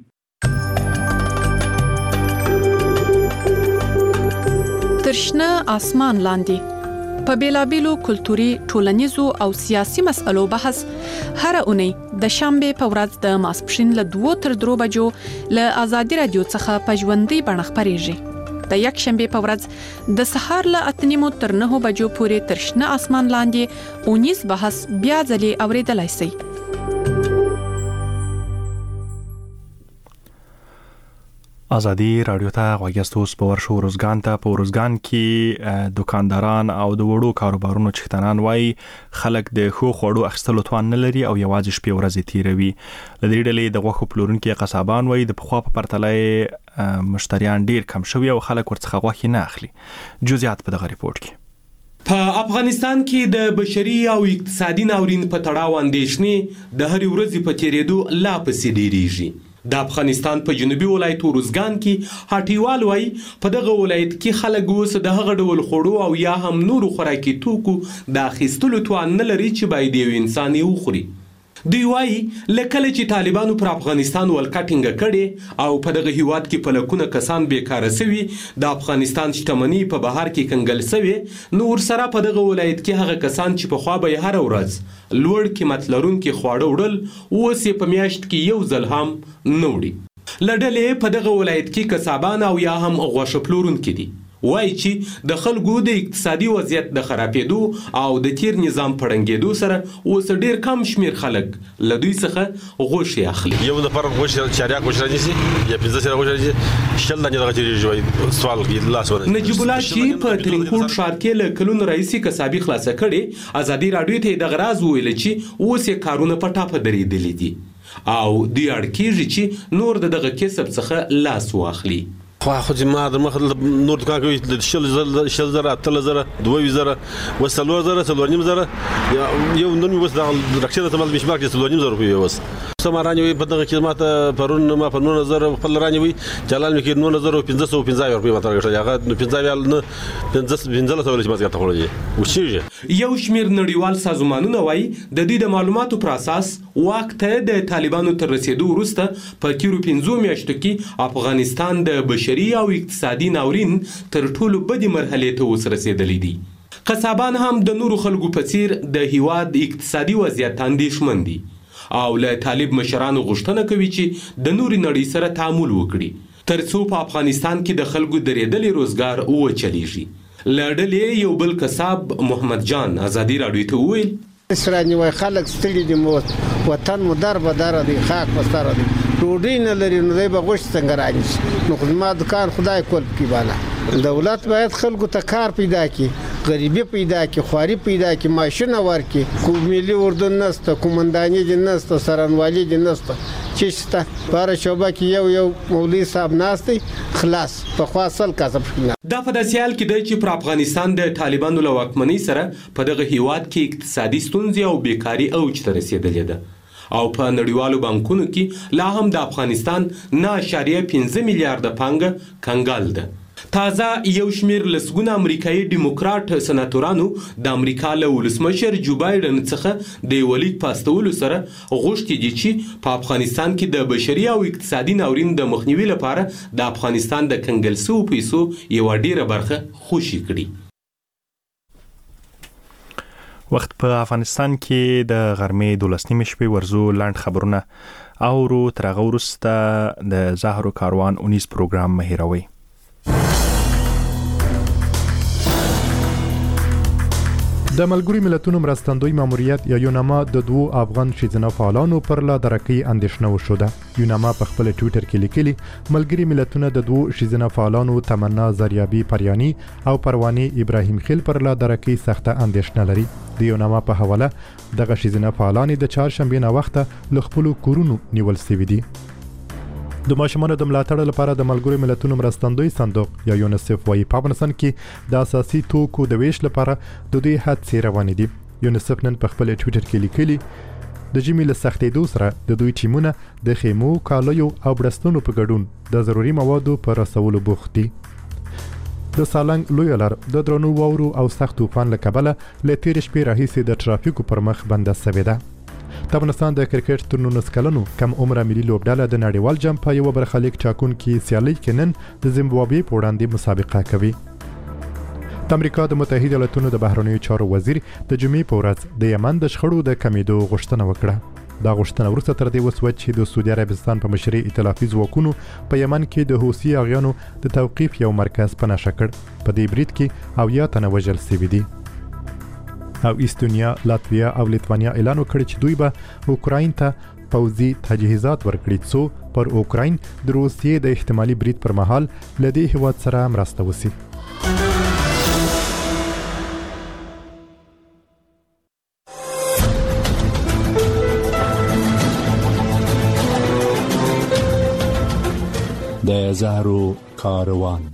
ترشنه آسمان لاندې په بیلابیلو کلتوري، ټولنیزو او سیاسي مسئلو بحث هر اونۍ د شنبه په ورځ د ماسپښین له دوه تر درو بجو له ازادي رادیو څخه په ژوندۍ بڼه خپرېږي. د یک شنبه په ورځ د سهار له اته نیمو تر نهو بجو پورې ترشنه آسمان لاندې اونیز بحث بیا ځلې اوریدلای شئ. ازادي رادیو ته غوږ یاست. اوس په ورشو روزګان ته. په روزګان کې دکانداران او د وړو کاروبارونو چښتنان وایي خلک د ښو خوړو اخیستلو توان نه لري او یوازې شپې ورځې تیروي. له دې ډلې د غوښو پلورونکي قصابان وایي د پخوا په پرتله مشتریان ډیر کم شوي او خلک ورڅخه غوښې نه اخلي. جزئیات په دغه ریپورت کې. په افغانستان کې د بشري او اقتصادي ناورین په تړاو اندېښنې د هرې ورځې په تیریدو لا پسې ډیریږي. د افغانستان په جنوبي ولایت روزګان کې هټیوال وای په دغه ولایت کې خلک اوس د هغه ډول خوړو او یا هم نورو خوراکي توکو د اخیستلو توان نه لري چې باید یو انسان یې وخوري. دوی وایي لکه چې طالبانو پر افغانستان ولکټینګ کړي او په دغه هیواد کې په لکونه کسان بیکاره سوي، د افغانستان شتمنۍ په بهر کې کنګل سوي، نو ورسره په دغه ولایت کې هغه کسان چې په خوا به هر ورځ لوړ قیمت لرونکي خواړه وړل اوس یې په میاشت کې یو ځل هم نه وړي. له ډلې په دغه ولایت کې قصابان او یا هم غوښه پلورونکي دي. وایي چې د خلکو د اقتصادي وضعیت د خرابېدو او د تیر نظام پړنګېدو سره اوس ډیر کم شمیر خلک له دوی څخه غوښې اخلي. یو د پر غوښه چاریا غوښه راځي یا پنځه سره غوښه راځي شل نه دغه چیرې سوال کې لاس ونه. نجیب الله چې په ترینکوټ ښار کې له کلونو راهیسې قصابي خلاصه کړي، ازادي راډیو ته د غراز ویل چې اوس یې کارونه په ټاپه درېدلي دي او دوی اړ کېږي چې نور دغه کسب څخه لاس واخلي. خو خو ما د مخ نور دکان کوي د شل زره شل زره اتل زره دوه زره وسلور زره څلور نیم زره یو نن وس د رکشنه ته مال بشمار کې څلور نیم زره روپیه وس سمارانه وي په دغه کې ماته پرون ما په نو نظر خپل رانه وي چلان کې نو نظر پنځه سوه پنځه روپیه ماته راغلی هغه پنځه ویل نه پنځه پنځه ته ولې ماته ته خوري وشيږي. یو شمیر نړیوال سازمانونه وایي د دې د معلوماتو پر اساس وخت د طالبانو تر رسیدو وروسته په تیرو پنځو میاشتو کې افغانستان د بشري او اقتصادي ناورین تر ټولو بدې مرحلې ته اوس رسیدلی دي. قصابان هم د نورو خلکو په څیر د هیواد اقتصادي وضعیت اندېښمن دي او له طالب مشرانو غوښتنه کوي چې د نوري نړۍ سره تعامل وکړي ترڅو په افغانستان کې د خلکو درېدلي روزګار وچلیږي. له ډلې یو بل قصاب محمد جان ازادي راډیو ته وویل اسرانی وای خلک ستړي دي، مو وطن مو در به در دی، خاک په سر دی، ډوډۍ نه لري، نو دی به غوښت څنګه رانیسي. نو خو ما دکان خدای کول پکې بالا دولت باید خلکو ته کار پیدا کړي، غریبی پیدا کړي، خواري پیدا کړي، ماشونه ورکړي. کوم ملي اردن نسته، کومنداني دي نسته، سرنوالي دي نسته، چې شته بار شوبه کې یو یو مولوی صاحب ناشتي خلاص په خاصل کسب نه. دا په داسې حال کې دی چې پر افغانستان د طالبانو له واکمنۍ سره په دغه هیواد کې اقتصادي ستونزې او بیکاري اوج ته رسیدلې ده. او په نړیوالو بانکونو کې لا هم د افغانستان نه اشاریه پنځه میلیارډ پانګه کنګال ده. تازه یو شمیر لسګونه امریکایي دیموکرات سناتورانو د امریکا له ولسمشر جو بایدن څخه د ولیک پاستولو سره غوښتي دي چې په افغانستان کې د بشري او اقتصادي ناورین د مخنیوي لپاره د افغانستان د کنګل شویو پیسو یو ډیره برخه خوشي کړي. وخت په افغانستان کې د غرمې دولس نیمې شپې ورزو لاند خبرونه اورو تر هغه وروسته د زهرو کاروان اونیز پروګرام مهیروي. د ملګري ملتونو مرستندوی ماموریت یا یوناما د دوو افغان ښځینه فعالانو پر لا درکې اندېښنه وښوده. یوناما په خپل ټویټر کې لیکلي ملګري ملتونه د دوو ښځینه فعالانو تمنا زریابي پریانی او پرواني ابراهیم خیل پر لا درکې سخته اندېښنه لري. د یوناما په حواله دغه ښځینه فعالان د چهارشنبې نه وخته له خپلو کورونو نیول شوي دي. د ماشومانو د ملاتړ لپاره د ملګرو ملتونو مرستندوی صندوق یا یونیسف وايي په افغانستان کې د اساسي توکو د ویش لپاره د دوی هڅې روانې دي. یونیسف نن په خپل ټویټر کې لیکلي د ژمي له سختېدو سره د دوی ټیمونه د خیمو، کالیو او برستونو په ګډون د ضروري موادو په رسولو بوخت دي. د سالنګ لوی لار د درنو واورو او سخت طوفان له کبله له تېرې شپې راهیسې د ترافیکو پر مخ بنده شوې ده. د افغانستان د کرکټ تر نولس کلنو کم عمره ملي لوبډله د نړیوال جام په یوه برخلیک ټاکونکي سیالۍ کې نن د زیمبابوې په وړاندې مسابقه کوي. د امریکا د متحده ایالاتونو د بهرنیو چارو وزیر د جمعې په ورځ د یمن د شخړو د کمیدو غوښتنه وکړه. دا غوښتنه وروسته تر دې وسوه چې د سعودي عربستان په مشرۍ ائتلافي ځواکونو په یمن کې د حوثي اغیانو د توقیف یو مرکز په نښه کړ. په دې برید کې اویا تنه وژل شوي دي. او استونیا، لاتویا او لیتوانیا اعلان وکړ چې دوی به اوکراین ته پوځي تجهیزات ورکړي څو پر اوکراین د روسیې د احتمالي برید پر مهال له دې هیواد سره مرسته وشي. د زهرو کاروان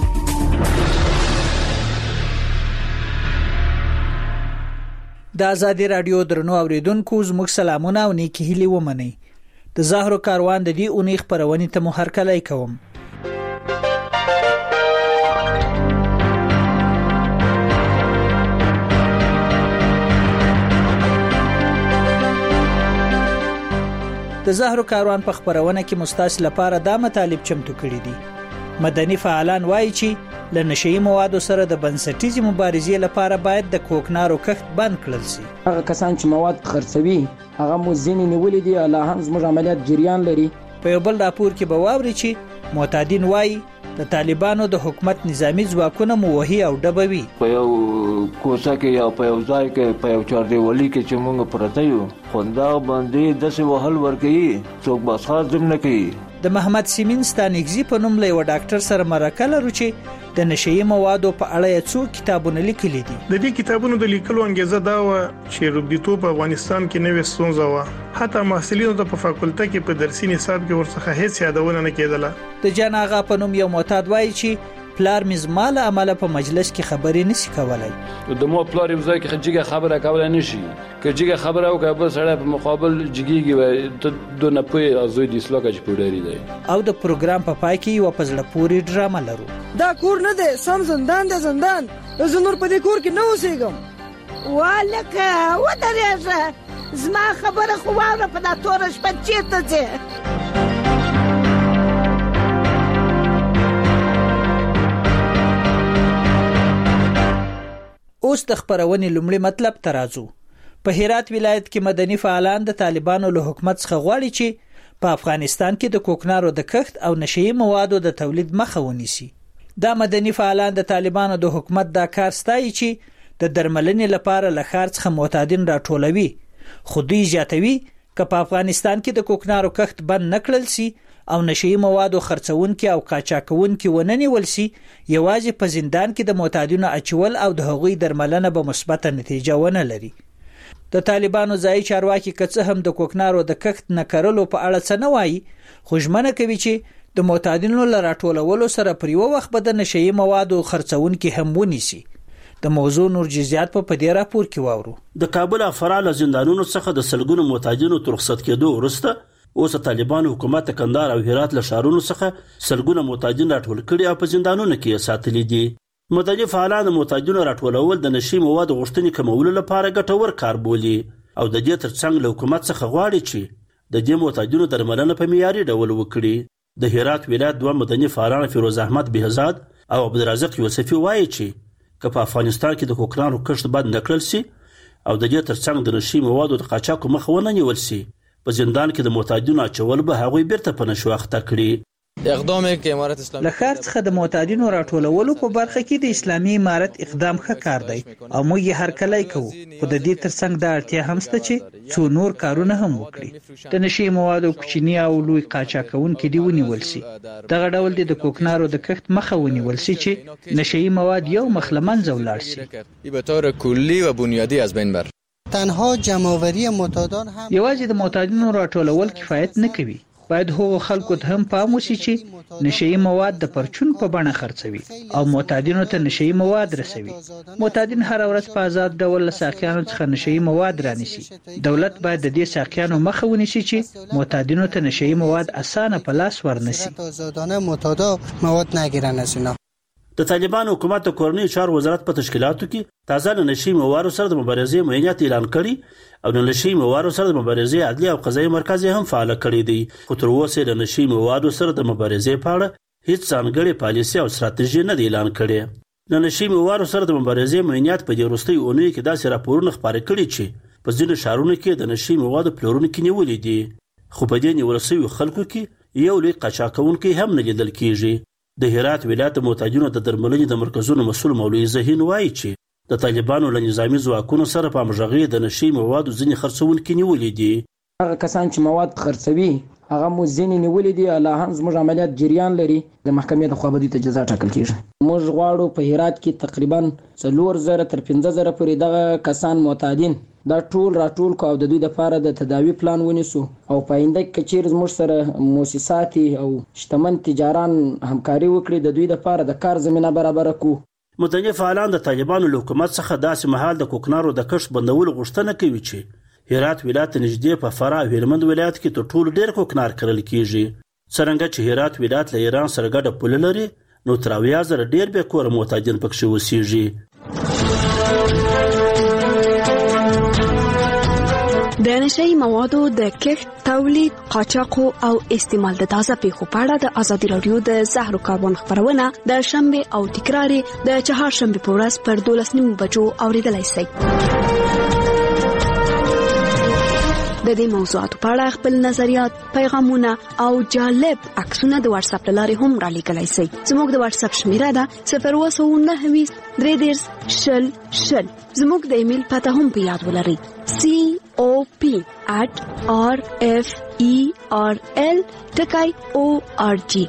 د آزادي رادیو درنو اوریدونکو زموږ سلامونه او نیکی هیلې ومنئ. د زهرو کاروان د دې اونۍ خبرونې ته مو هرکلی کوم. د زهرو کاروان په خبرونه کې مستاس لپاره دا مطالب چمتو کړي دي. مدني فعالان وایي چې له نشئی موادو سره د بنسټیزي مبارزې لپاره باید د کوکنارو کښت بند کړل شي. هغه کسان چې مواد خرڅوي هغه مو ځینې نیولې دي، لا هم زموږ عملیات جریان لري. په یو بل راپور کې به واوري چې معتادین وایي د طالبانو د حکومت نظامی ځواکونه مو وهي او ډبوي. په یو کوڅه کې یا په یو ځای کې په یو چاردیوالي کې چې موږ پرته یو خوندا باندې داسې وهل ورکوي څوک بس خاص دم نه کوي. د محمد سیمین ستانګزي په نوم له یو ډاکټر سره مرکه لرو چې د نشئی موادو په اړه یې څو کتابونه لیکلي دي. د دې کتابونو د لیکلو انګیزه دا و چې روبديتوب په افغانستان کې نوې ستونزه و. حتی محصلینو ته په فاکولټه کې په درسي نصاب کې ورڅخه هیڅ یادونه نه کېدله. د جان آغا په نوم یو معتاد وایي چې پلار مزمال عمل په مجلس کې خبرې نشي کولای. د مو پلار یو ځای کې جګه خبره کولای نشي. که جګه خبره او که بل سره په مقابل جګیږي و د نه پوي ازوی د اسلوګه چې پوډری دی. او د پروګرام په پای کې یو پزړه پوری ډرامه لرو. دا کور نه دی، سم زندان دی زندان. زه نور په دې کور کې نه اوسېږم. والکه ودرېږه زما خبره خو واوره په دا توره شپه چېرته ځې؟ اوس د خبرونې لومړی مطلب ته راځو. په هرات ولایت کې مدني فعالان د طالبانو له حکومت څخه غواړي چې په افغانستان کې د کوکنارو د کښت او نشئی موادو د تولید مخه ونیسي. دا مدني فعالان د طالبانو د حکومت دا کار ستایي چې د درملنې لپاره له ښار څخه معتادین راټولوي، خو دوی زیاتوي که په افغانستان کې د کوکنارو کښت بند نه کړل شي او نشئی موادو خرڅونکي او قاچاقونکي ونه نیول شي، یوازې په زندان کې د معتادینو اچول او د هغوی درملنه به مثبته نتیجه ونه لري. د طالبانو ځایي چارواکي که څه هم د کوکنارو د کښت نه کرلو په اړه څه نه وایي، خو ژمنه کوي چې د معتادینو له راټولولو سره پر یو وخت به د نشئی موادو خرڅونکي هم ونیسي. د موضوع نور جزئیات په دې راپور کې واورو. د کابل افرال زندانونو څخه د سلګونو معتادینو تر رخصت کېدو وروسته اوس طالبان حکومت کندهار او هرات له ښارونو څخه سلګونه معتادین راټول کړي او په زندانونو کې ساتلي دي. مدني فعالان د معتادینو راټولول د نشي موادو غوښتنې کمولو لپاره ګټور کار بولي او د دې ترڅنګ له حکومت څخه غواړي چې د دې معتادینو درملنه په معیاري ډول وکړي. د هرات ولایت دوه مدني فعالان فیروز احمد بهزاد او عبدالرزاق یوسفي وایي چې که په افغانستان کې د کوکنارو کښت بند نه کړل سي او د دې ترڅنګ د نشي موادو د قاچاقو مخه ونه نیول سي، په زندان کې د معتادینو اچول به هغوی بیرته په نشو اخته کړي. اقدام کې امارت اسلامي له ښار څخه د معتادینو راټولولو په برخه کې د اسلامي امارت اقدام ښه کار دی او موږ یې هر کله کوو، خو د دې ترڅنګ دا اړتیا هم شته چې څو نور کارونه هم وکړي. د نشي موادو کوچني او لوی قاچاقونکي دی ونیول سي. دغه ډول د کوکنارو د کښت مخه ونیول سي چې نشي مواد یو مخ له منځه ولاړ سي. به طور کلی و بنیادی از بین بر تنها جمع‌آوری معتادان هم یوازې د معتادینو راټولول کفایت نه کوي. باید هغو خلکو ته هم پام وشي چې نشي مواد د پرچون په بڼه خرڅوي او معتادینو ته نشي مواد رسوي. معتادین هر ورځ په آزاد ډول له ساقیانو څخه نشي مواد رانیسي. دولت باید د دې ساقیانو مخه ونیسي چې معتادینو ته نشي مواد اسانه په لاس ورنسي. آزادانه معتادا مواد نگیرن از اینا. د طالبان حکومت د کورنۍ چارو وزارت په تشکیلاتو کې تازه له نشي موادو سره د مبارزې معینات اعلان کړي او د نشي موادو سره د مبارزې عدلي او قضایي مرکز هم فعال کړی دی، خو تر اوسه د نشي موادو سره د مبارزې په اړه هیڅ ځانګړې پالیسي او ستراتیژي نه دی اعلان کړې. د نشي موادو سره د مبارزې معینات په دې وروستۍ اونۍ کې داسې راپورونه خپاره کړي چې په ځینو ښارونو کې د نشي موادو پلورونکي نیولي دي، خو په دې نیول شویو خلکو کې یو لوی قاچاقونکی هم نه لیدل کیږي. د هرات ولایت معتادینو د درملنې د مرکزونو مسؤل مولوي زهین وایي چې د طالبانو له نظامی ځواکونو سره په همغږۍ د نشي موادو ځینې خرڅونکي نیولي دي. هغه کسان چې مواد خرڅوي هغه مو ځینې نیولي دي، لا هم زموږ عملیات جریان لري، د محکمې د خوا به دوی ته جزا ټاکل کیږي. موږ غواړو په هرات کې تقریبا څلور زره تر پنځه زره پورې دغه کسان معتادین دا ټول راټول کو او د دوی لپاره د تداوی پلان ونیسو او په آینده کې چیرې زموږ سره مؤسسات او شتمن تجاران همکاري وکړي د دوی لپاره د کار زمينه برابر کړو. مدني فعالان د طالبانو له حکومت څخه داسې مهال د کوکنارو د کښت بندولو غوښتنه کوي چې هرات ولایت نږدې په فراه او هلمند ولایت کې تر ټولو ډېر کوکنار کرل کیږي. څرنګه چې هرات ولایت له ایران سره ګډه پوله لري نو تر اویا زره ډېر بې کوره معتادین پکښې اوسیږي. د نشئی موادو د کښت، تولید، قاچاقو او استعمال د تازه پیښو په اړه د ازادي رادیو د زهرو کاروان خبرونه د شنبه او تکرار د چهارشنبه په ورځ پر دولس نیمو بجو اوریدلای شئ. د دې موضوعاتو په اړه خپل نظریات، پیغامونه او جالب عکسونه د واتس اپ لارې هم را لیږلی شئ. زموږ د واتس اپ شمیره ده صفر اووه سوه نهه ویشت درې دېرش شل شل. زموږ د ایمیل پته هم په یاد ولرئ سی او پی at r f e r l ټکی او ار جی.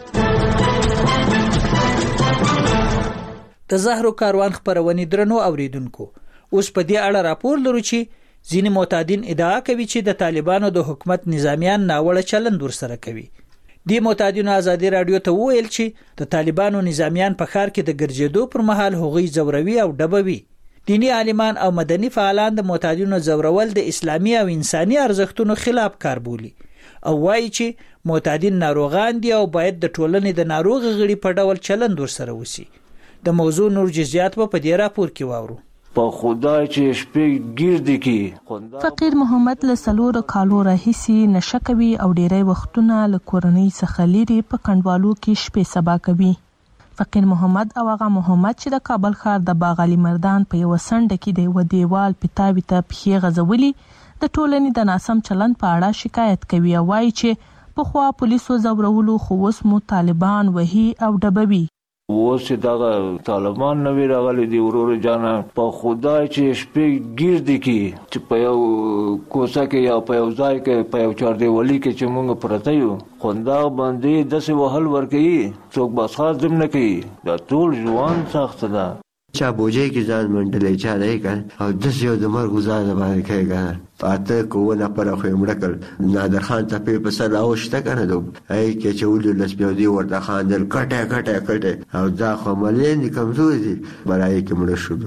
د زهرو کاروان خبرونه درنو اوریدونکو، اوس په دې اړه راپور لرو چې ځینې معتادین ادعا کوي چې د طالبانو د حکومت نظامیان ناوړه چلند ورسره کوي. د معتادینو ازادي رادیو ته وویل چې د طالبانو نظامیان په ښار کې د ګرځېدو پر مهال هغوی زوروي او ډبوي. دینی عالمان او مدني فعالان د معتادینو زورول د اسلامي او انساني ارزښتونو خلاف کار بولي او وایي چې معتادین ناروغان دي او باید د ټولنې د ناروغ غړي په ډول چلند ورسره وسی. د موضوع نور جزئیات په دې راپور کې واورو. په خدای چې شپې ګرځي کې فقیر محمد له سلور کالو راهیسي نشه کوي او ډیری وختونه له کورنۍ څخه لري په کندوالو کې شپې سبا کوي. فقیر محمد او هغه محمد چې د کابل ښار د باغ علي مردان په یو سنډ کې د یو دیوال پتاوي ته پښې غځولي د ټولنې د ناسم چلند په اړه شکایت کوي او وایي چې په خوا پولیسو زورولو خو اوس مو طالبان وهي او ډبوي. اوس دغه طالبان نوی راغلي دي ورور جانا په خدای چې شپې ګرځي کې چې په یو کوڅه کې یا په یو ځای کې په یو چار دیوالي کې چې موږ پرته یو خوندا باندې داسې وهل ورکوي څوک بس خاص دم نه کوي. دا ټول ژوند سخت ده. چا بوجي کې ځان منډلې چا نه کړ او داسې یو د مرګ ځان باندې کوي پاته کوونه پر خو مړکل نادر خان ته په سر اوشته کنه دوب هي کې چې ول لس بیا دی ورته خان دل کټه کټه کټه او دا خو ملین کمزوري دي برای کې مړ شو.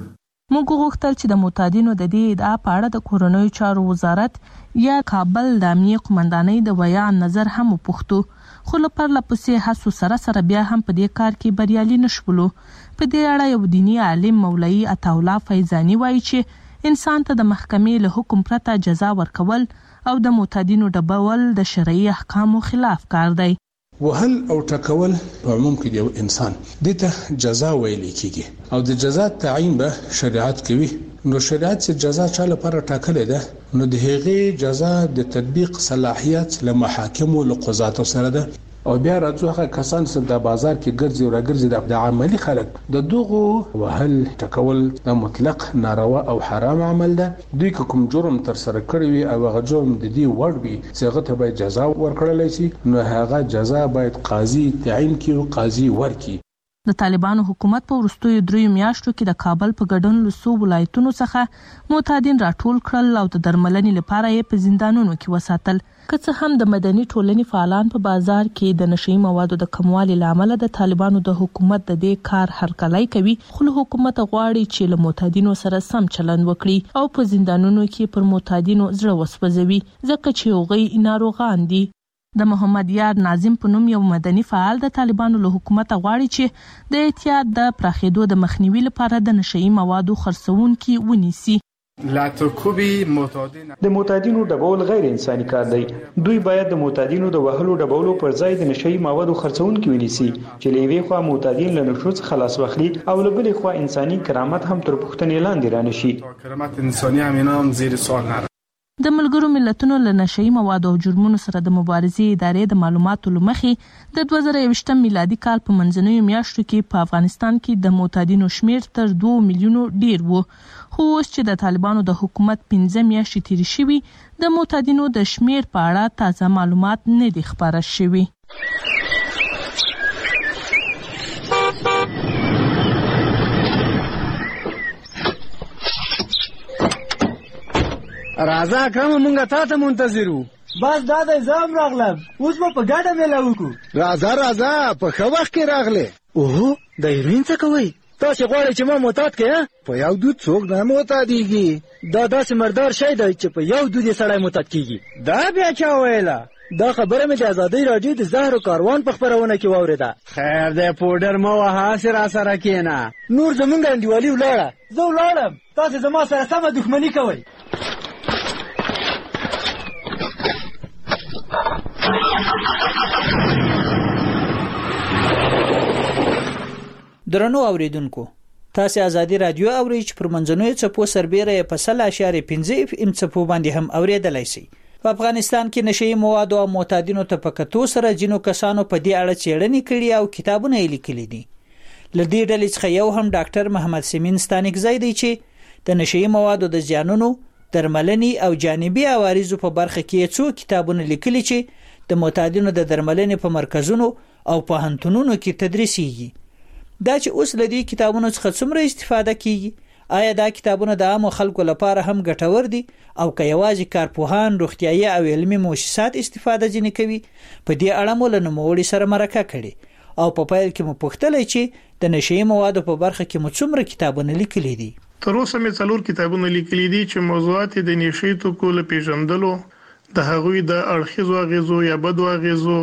موږ غوښتل چې د معتادینو د دې ادعا په اړه د کورنیو چارو وزارت یا کابل د امنیه قومندانۍ د بیان نظر هم وپوښتو، خو له پرله پسې هڅو سره سره بیا هم په دې کار کې بریالي نشولو. په دې اړه یو دیني عالم مولوي عطاالله فیضاني وایي چې انسان ته د محکمې له حکم پرته جزا ورکول او د معتادینو ډبول د شرعي احکامو خلاف کار دی. وهل او ټکول په عموم کې یو انسان دته جزا ویل کیږي او د جزا تعیین به شریعت کوي. نو شریعت چې جزا چا لپاره ټاکلې ده نو د هغې جزا د تطبیق صلاحیت له محاکمو له قضاتو سره ده. او بیا راځو هغه کسان چې د بازار کې ګرځي او راګرځي د عملی خلک د دغو وهل ټکول د مطلق ناروا او حرام عمل ده. دوی کوم جرم تر سره کړی وي او هغه جرم د دې وړ وي چې هغه ته باید جزا ورکړل شي، نو هغه جزا باید قاضي تعیین کړي او قاضي ورکړي. د طالبانو حکومت په وروستیو دریو میاشتو کې د کابل په ګډون له څو ولایتونو څخه معتادین راټول کړل او د درملنې لپاره یې په زندانونو کې وساتل. که څه هم د مدني ټولنې فعالان په بازار کې د نشئی موادو د کموالي لامل د طالبانو د حکومت د دې کار هرکلی کوي، خو حکومت غواړي چې له معتادینو سره سم چلند وکړي او په زندانونو کې پر معتادینو زړه وسوځوي ځکه چې هغوی ناروغان دي. د محمد یار ناظم په نوم یو مدني فعال د طالبانو له حکومت غواړي چې د اعتیاد د پراخېدو د مخنیوي لپاره د نشئی موادو خرڅونکي ونیسي. د معتادینو ډبول غیر انساني کار دی. دوی باید د معتادینو د وهلو ډبولو پر ځای د نشئی موادو خرڅونکي ونیسي چې له یوې خوا معتادین له نشو څخه خلاص واخلي او له بلې خوا انساني کرامت هم تر پوښتنې لاندې رانشي. کرامت انساني هم اینا هم زیر سوال نره. د ملګرو ملتونو له نشئی موادو او جرمونو سره د مبارزې ادارې د معلوماتو له مخې د دوه زره یوویشتم میلادي کال په منځنیو میاشتو کې په افغانستان کې د معتادینو شمیر تر دوه میلیونو ډیر و، خو اوس چې د طالبانو د حکومت پنځه میاشتې تیرې شوي د معتادینو د شمیر په اړه تازه معلومات نه دي خپاره شوي. راځه اکرم مونږه تا ته منتظر وو. بس دا د زام راغلم، اوس به په ګډه میله وکړو. راځه راځه په ښه وخت کې راغلې. اوهو د هیروین څه کوئ؟ تاسې غواړئ چې ما معتاد کړې؟ په یو دود څوک نه معتادېږي. دا داسې مردار شی دی چې په یو دود یې سړی معتاد کېږي. دا بیا چا ویله؟ دا خبره مې د ازادۍ راډیو د زهرو کاروان په خپرونه کې واورېده. خیر دی پوډر مه وهه، هسې را سره کښېنه. نور زمونږ انډیوالي ولاړه، زه ولاړم، تاسې زما سره سمه دښمني کوئ. درنو اوریدونکو، تاسو ازادي رادیو اورئ چې پر منځنوي چپو سربېره په سل اشاریه پنځه اف ام چپو باندې هم اوریدلای شئ. په افغانستان کې نشئی مواد او معتادینو ته په کتو سره جنو کسانو په دې اړه څېړنې کړي او کتابونه یې لیکلي دي. له دې ډلې څخه یو هم ډاکټر محمد سیمین ستانکزی دی چې د نشئی موادو د زیانونو، درملنې او جانبي عوارضو په برخه کې څو کتابونه لیکلي چې د معتادینو د درملنې په مرکزونو او په هنتونونو کې تدریسیږي. دا چې اوس له دې کتابونو څخه څومره استفاده کیږي؟ آیا دا کتابونه د عامو خلکو لپاره هم ګټور دي او که یوازې کارپوهان، روغتیایي او علمي مؤسسات استفاده ځینې کوي؟ په دې اړه مو له نوموړي سره مرکه کړې او په پیل کې مو پوښتلی چې د نشئی موادو په برخه کې مو څومره کتابونه لیکلي دي. تر اوسه مې څلور کتابونه لیکلي دي چې موضوعات د نشئی توکو له پیژندلو، د هغوی د اړخیزو اغیزو یا بدو اغیزو،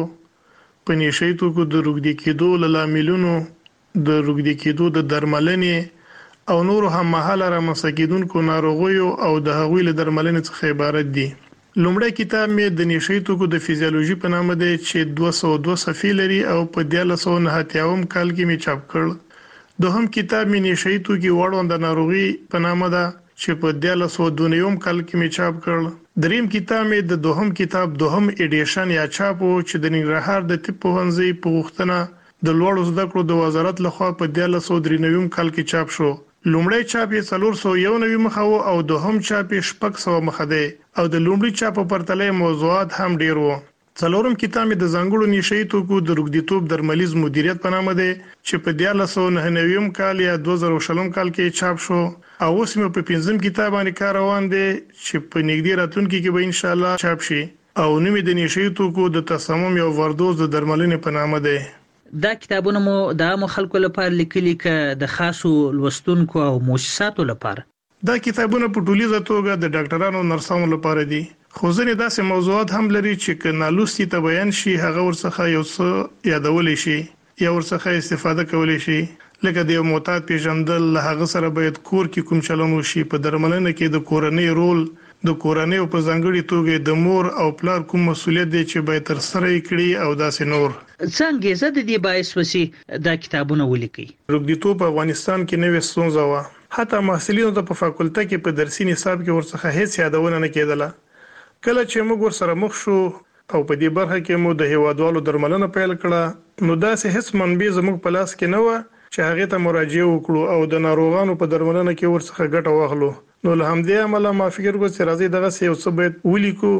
په نشئی توکو د روږدي کېدو له لاملونو، د روږدي کېدو د درملنې او نورو هم مهاله رامنځته کېدونکو ناروغیو او د هغوی له درملنې څخه عبارت دي. لومړی کتاب مې د نشئی توکو د فزیولوژي په نامه دی چې دوه سوه دوه صفحې لري او په دیارلس سوه نهه اتیاوم کال کې مې چاپ کړ. دوهم کتاب مې نشئی توکي وړاندې ناروغي په نامه ده چې په دیارلس سوه دوه نوي کال کې مې چاپ کړ. دریم کتاب مې د دوهم کتاب دوهم ایډیشن یا چاپ و چې د ننګرهار د طب پوهنځي په غوښتنه د لوړو زده کړو د وزارت لخوا په دیارلس سوه درې نوي کال کې چاپ شو. لومړی چاپ یې څلور سوه یو نوي مخه و او دوهم چاپ یې شپږ سوه مخه دی او د لومړي چاپ په پرتله موضوعات هم ډیر وو. څلورم کتاب مې د ځانګړو نشئی توکو د روږديتوب درملیز مدیریت په نامه دی چې په دیارلس سوه نهه نوي کال یا دوه زره شلم کال کې چاپ شو او اوس مې په پنځم کتاب باندې کار روان دی چې په نږدې راتلونکي کې به ان شاء الله چاپ شي او نوم د نشئی توکو د تسمم یو وردوز د درملنې په نامه دی. دا کتابونه مو د عام خلکو لپاره لیکلي ک د خاصو لوستونکو او مؤسساتو لپاره؟ دا کتابونه په ټولیزه توګه د ډاکټرانو او نرسانو لپاره دي، خو ځینې داسې موضوعات هم لري چې ک نالوستي ته بیان شي هغه ورڅخه یو څه یادول شي یا ورڅخه استفاده کول شي، لکه د یو معتاد پیژندل، له هغه سره باید کور کې کوم چلن وشي، په درملنه کې د کورنۍ رول، د کورنۍ په ځانګړي توګه د مور او پلار کوم مسولیت دی چې باید تر سره کړي او داسې نور. څنګه زه د دې باعث وسی دا کتابونه ولیکي؟ روغتیايي په افغانستان کې نوې ستونزه و، حتی محصلینو ته په فاکولټه کې په درسي نصاب کې ورڅخه هیڅ یادونه نه کېدله. کله چې موږ ورسره مخ شو او په دې برخه کې مو د هیوادوالو درملنه پیل کړه، نو داسې هیڅ منبع زموږ په لاس کې نه و چې هغه ته مراجعه وکړو او د ناروغانو په درملنه کې ورڅخه ګټه واخلو. نو له همدې امله ما فکر وکړ چې راځي دغه څه یو څه باید ولیکو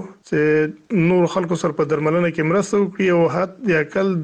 چې نور خلکو سره په درملنه کې مرسته وکړي او حتی اقل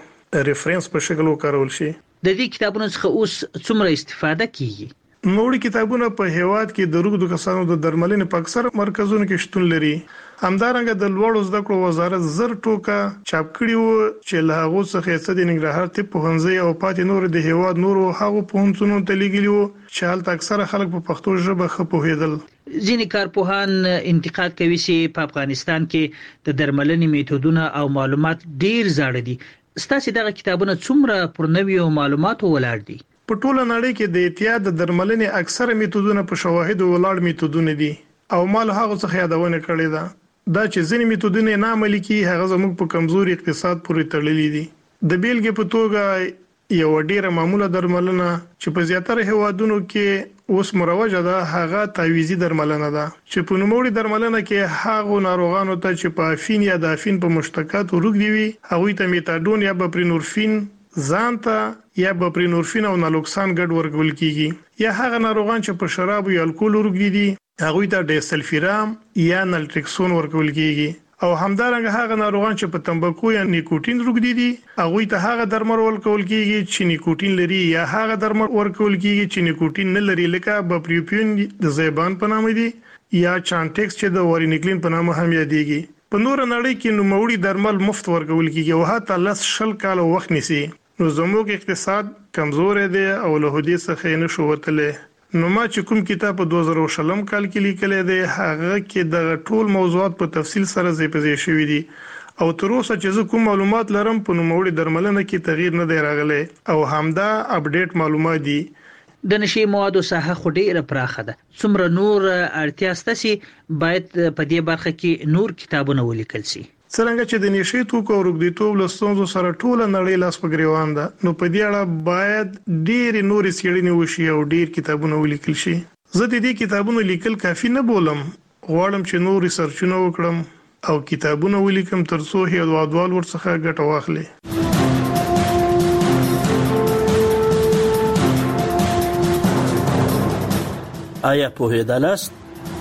د ریفرنس په شکل وکارول شي. د دې کتابونو څخه اوس څومره استفاده کیږي؟ نوړي کتابونه په هیواد کې د روغتو کسانو د درملنې په اکثر مرکزونو کې شتون لري. همدارنګه د لوړو زده کړو وزارت زر ټوکا چاپ کړي وو چې له هغه څخه څه د ننګرهار طب پوهنځي او پاتې نور د هیواد نورو هغه پوهنتونونو ته لګیلي وو چې هلته اکثره خلک په پښتو ژبه ښه پوهېدل. ځینې کارپوهان انتقاد کوي چې په افغانستان کې د درملنې میتودونه او معلومات ډیر زاړه دي. ستاسو دغه کتابونه څومره پر نویو معلوماتو ولاړ دي؟ په ټوله نړۍ کې د احتیاط د درملنې اکثره میتودونه په شواهد ولاړ میتودونه دي او مال هغه څخه یادونه کړې ده. دا چې ځینې میتودونه نه عملي کیږي هغه زموږ په کمزوري اقتصاد پورې تړلي دي. د بیلګې په توګه یو ډیره معموله درملنه چې په زیاتره هیوادونو کې اوس مروجه ده هغه تعویزي درملنه ده چې په نوموړي درملنه کې هغه ناروغانو ته چې په افین یا د افین په مشتقاتو روغ دی هغه ته میتادون یا بپرینورفین ځانته یا بپرینورفین او نالوکسان ګډ ورکول کیږي، یا هغه ناروغان چې په شراب او الکول روغ دي هغه ته ډیسلفیرام یا نلټریکسون ورکول کیږي، او همدارنګه هغه ناروغان چې په تمباکو یا نیکوتین روغ دي هغه ته هغه درمل ورکول کیږي چې نیکوتین لري یا هغه درمل ورکول کیږي چې نیکوتین نه لري، لکه بپریوپین د زیبان په نامه دي یا چانټکس چې د وارینیکلین په نامه هم یادېږي. په نور نړۍ کې نوموړي درمل مفت ورکول کیږي او حتی لس شل کال وخت نیسي. نو زموږ اقتصاد کمزور دی او له هدي څخه نه شو وتلې. نو ما چې کوم کتاب په دوه زره شلم کال کې لیکل دی هغه کې د ټول موضوعات په تفصیل سره ځپځې شوی دي او تر اوسه چې زه کوم معلومات لرم په نوموړي درملنه کې تغییر نه دی راغلی او همدا اپډیټ معلومات دي. د نشي موادو ساحه خو ډیره پراخه ده. څومره نور اړتیا ستاسي باید په دې برخه کې نور کتابونه ولیکل شي؟ څنګه چې د نشي توکو او روغتیايي لستونزو سره ټوله نړۍ لاس په ګریوان ده، نو په دې اړه باید ډېر نور څېړنې وشي او ډېر کتابونه ولیکل شي. زه د دې کتابونو لیکل کافي نه بولم، غواړم چې نور ریسرچونه وکړم او کتابونه ولیکم ترڅو هیوادوال ورڅخه ګټه واخلي. آیا پوهېدلاست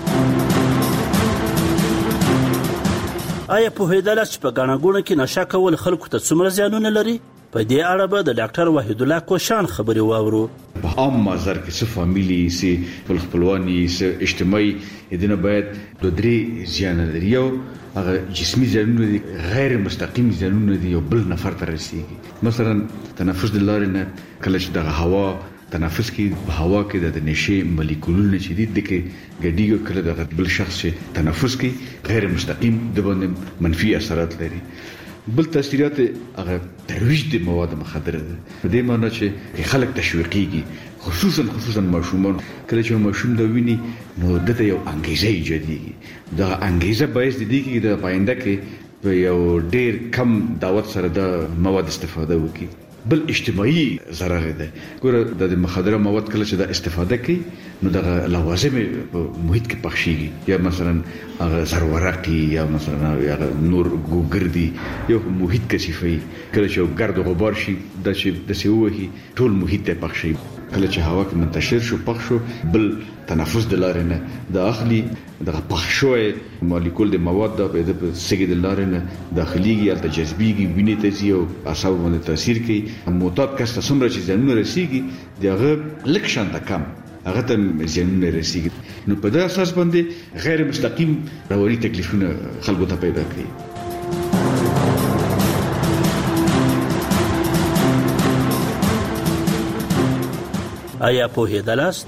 آیا پوهېدلاست چې په ګڼه ګوڼه کې نشه کول خلکو ته څومره زیانونه لري؟ په دې اړه به د ډاکټر وحید الله کوشان خبرې واورو. په عام مازر کې څه فامیلی سي خپل خپلواني سي اجتماعي دنه باید د درې زیان لري. یو هغه جسمي زیانونه دي، غیر مستقیم زیانونه دي او بل نفر ته رسیږي. مثلا تنفس د لارې نه کله چې د هوا تنفس کې په هوا کې د نشي مالیکولونه چې دي د کې ګډیږي کله د بل شخص چې تنفس کې غیر مستقیم د باندې منفي اثرات لري. بل تاثیرات هغه ترویج د مواد مخدره ده. په دې معنی چې خلک تشویقيږي، خصوصا خصوصا ماشومان کله چې ماشوم دا ویني نو دته یو انګیزه ایجادېږي. دا انګیزه باعث دي چې د پاینده کې په یو ډیر کم دعوت سره د مواد استفاده وکړي. بل اجتماعي ضرر ده. ګوره د مخدره مواد کله چې د استفاده کوي نو د لوازم محیط کې پخشيږي، یا مثلا هغه زرورقي یا مثلا یا نور ګوګردي یو محیط کثیفي کله چې ګرد او غبار شي د چې د سیوهي ټول محیط ته پخشي. کله چې هوا کې منتشر شو پخ شو بل تنفس د لارې نه د اخلي د پخشوي مالیکول د مواد د په سګي د لارې نه داخليږي یا د جذبيږي وینې ته ځي او اعصاب باندې تاثیر کوي. معتاد کس ته څومره چې ځانونه رسیږي دغه لک شانته کم هغه ته ځانونه رسیږي. نو په دې اساس باندې غیر مستقیم رواني تکلیفونه خلکو ته پیدا کوي. آیا پوهیدلاست؟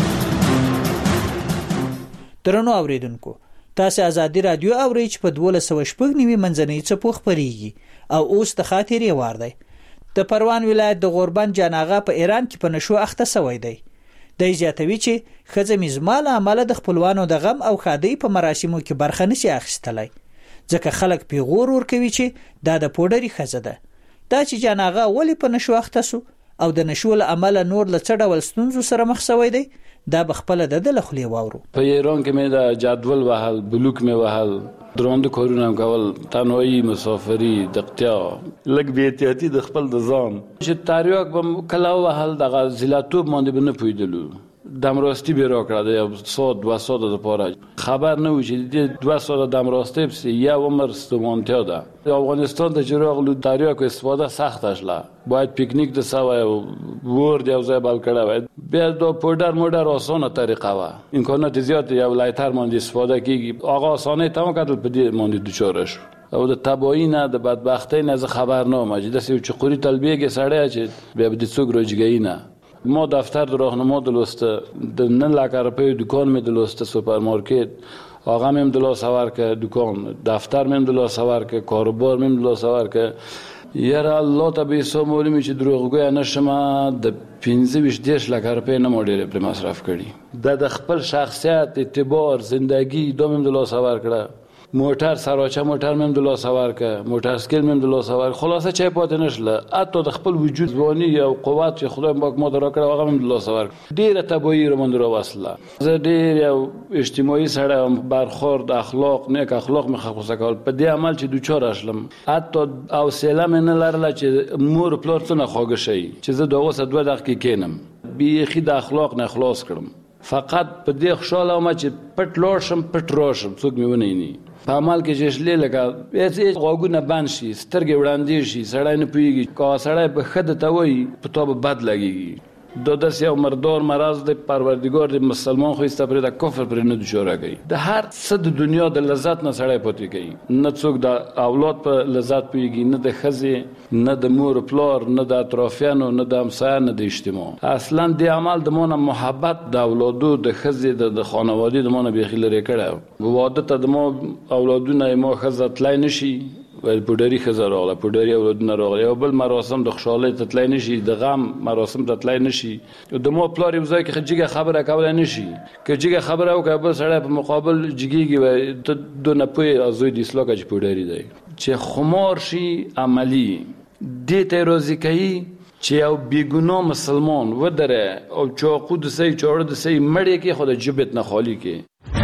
درنو اوریدونکو، تاسو ازادي رادیو اورئ چې په دولس سوه شپږ نوي منځنۍ څپو خپرېږي او اوس د خاطرې وار دی. د پروان ولایت د غوربند جاناغه په ایران کې په نشو اخته سوی دی. دی زیاتوي چې ښځه میزما له امله د خپلوانو د غم او ښادۍ په مراسمو کې برخه نشي اخیستلی، ځکه خلک پیغور ورکوي چې دا د پوډري ښځه ده. دا چې جاناغه ولې په نشو اخته سو او د نشو له امله نور له څه ډول ستونزو سره مخ سوی دی، دا بخپله د د له خولې واورو. په ایران کې مې د جدول وهل، بلوک مې وهل، دروند کارونه کول، تنهایی، مسافري، دقتیا، لږ بې احتیاطي د خپل د ځان چې تریاک به کله وهل دغه زیلاتوب باندې به نه پوهېدلو. دمراستی به را کړه د یو ساعت دوه ساعته دپاره خبر نه و چې د دوه ساعته دمراستی پسې یو عمر ستومانتیا ده. افغانستان ته چې راغلو تریاکو استفاده سخته شله، باید پیکنیک د سوی و ورد یو ځای بل کړی وای. بیا دا پودر مودر آسانه طریقه وه، امکانات زیات یو لایتر باندې استفاده کېږي. هغه آسانۍ ته وکتل په دې باندې دچاره شو او د تباهي نه د بدبختۍ نه زه خبر نه وم چې داسې یو چقوري تلبیږي سړی چې بیا به د څوک راجګوي نه. ما دفتر د راهنما دلسته، د نه لکه روپیو دکان مې دلسته، سوپرمارکت آقا میم دلا سوار که دکان، دفتر میم دلا سوار که کاروبار میم دلا سوار که. یاره الله تا به حساب معلومی چې دروغگوی نشم د پنځه ویشت دېرش لکه روپۍ نه ما ډېرې پرې مصرف کړي. دا د خپل شخصیت، اعتبار، زندگی دا میم دلا سوار کړه. موټر سراچه موټر مم د لاس ور ک، موټر سکل مم د لاس ور، خلاصه چای پاتې نشله. حتی د خپل وجود ځواني او قوت چې خدای پاک ما درا کړ هغه مم د لاس ور. ډیره تباهی رو من درا وصله. زه ډیر یو اجتماعي سره برخورد، اخلاق، نیک اخلاق مخ خصه کول په دې عمل چې دوچار اشلم. حتی حوصله مې نه لرله چې مور پلار څنګه خواږه شي چې زه دوه ساعت دوه دقیقې کینم. بیخي د اخلاق نه خلاص کړم. فقط په دې خوشاله وم چې پټ لاړ شم پټ راشم، څوک مې ونه ویني. په عمل کې چې شلې لکه هېڅ غوږونه بند شي، سترګې وړاندې شي، سړی نه پوهېږي. که سړی په ښه درته وایي په تا به بد لګېږي. دا داسې یو مردار مرض دی. پروردګار د مسلمان خو ایسته پرې د کفر پرې نه دچاره کوي. د هر څه د دنیا د لذت نه سړی پاتې کوي. نه څوک د اولاد په لذت پوهېږي، نه د ښځې، نه د مور پلار، نه د اطرافیانو، نه د همسایه، نه د اجتماع. اصلا دې عمل د ما نه محبت د اولادو، د ښځې، د خانوادې د ما نه بیخي لرې کړی. واده ته د ما اولادونه ما ښځه تلی نه شي، ویل پوډري ښځه راغله، پوډري اولادونه راغله. یو بل مراسم د خوشحالۍ ته تلی نه شي، د غم مراسم ته تلی نه شي. د ما پلار یو ځای کې جګه خبره کولی نه شي. که جګه خبره وکړه بل سړی په مقابل جګېږي وایي ته دو نه پوهې زوی د اصلاح که چې پوډري دی. چې خمار شي عملي دې ته یې راضي کوي چې یو بېګناه مسلمان ودره او چاقو د سۍ چاړه د سۍ مړ یې کړي، خو د جبت نه خالي کړي.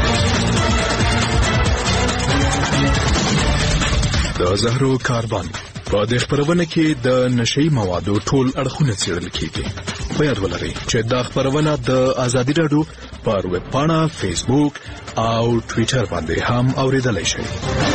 د زهرو کاروان په دې خپرونه کې د نشئی موادو ټول اړخونه څېړل کیږي. په یاد ولرئ چې دا خپرونه د ازادي راډیو پر ویب پاڼه، فیسبوک او ټویټر باندې هم اوریدلای شئ.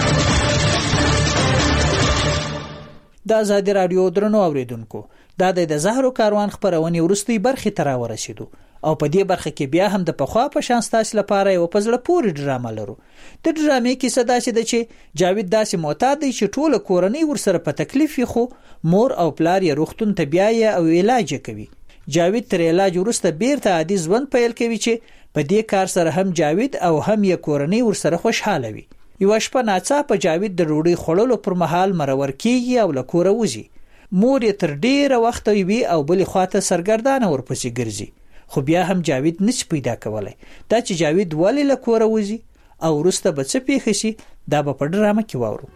د ازادي راډیو درنو اوریدونکو، دا د زهرو کاروان خپرونې وروستۍ برخې ته راورسېدو او په دې برخه کې بیا هم د پخوا په شان ستاسو لپاره یو په زړه پورې ډرامه لرو. د ډرامې کیسه داسې ده چې جاوید داسې معتاد دی چې ټوله کورنۍ ورسره په تکلیف وي، خو مور او پلار یې روغتون ته بیایي او علاج کوي. جاوید تر علاج وروسته بیرته عادي ژوند پیل کوي چې په دې کار سره هم جاوید او هم یې کورنۍ ورسره خوشحاله وي. یوه شپه ناڅاپه جاوید د ډوډۍ خوړلو پر مهال مرور کیږي او له کوره وځي. مور یې تر ډیره وخته وي او بلې خواته سرګردانه ورپسې ګرځي، خو بیا هم جاوید نشي پیدا کولی. دا چې جاوید ولې له کوره وځي او وروسته به څه پیښ شي دا به په ډرامه کې واورو.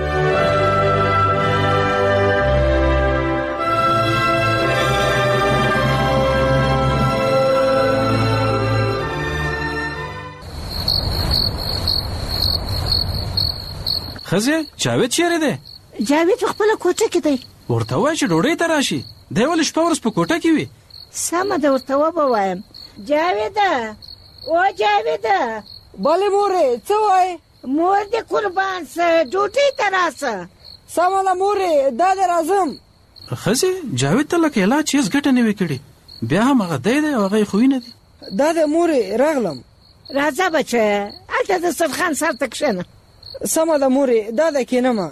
خزه جاوید چیرې دی؟ جاوید په خپله کوټه کې دی. ورته وایه چې ډوډۍ ته راشي. دی ولې شپه ورځ په کوټه کې وي؟ سمه ده ورته وبوایم. جاویده، او جاویده. بله مورې، څه وایې؟ مور دې قربان سه، ډوډۍ ته راسه. سمه ده مورې، دا دې راځم. خزه جاوید ته لکه علاج هېڅ ګټه نه وي کړې، بیا هم هغه دی دی او هغه یې خوی نه دي. دا دې مورې راغلم. راځه بچیه، هلته د سرخان سر ته کښېنه. سمه ده مورې، دا ده کېنمه.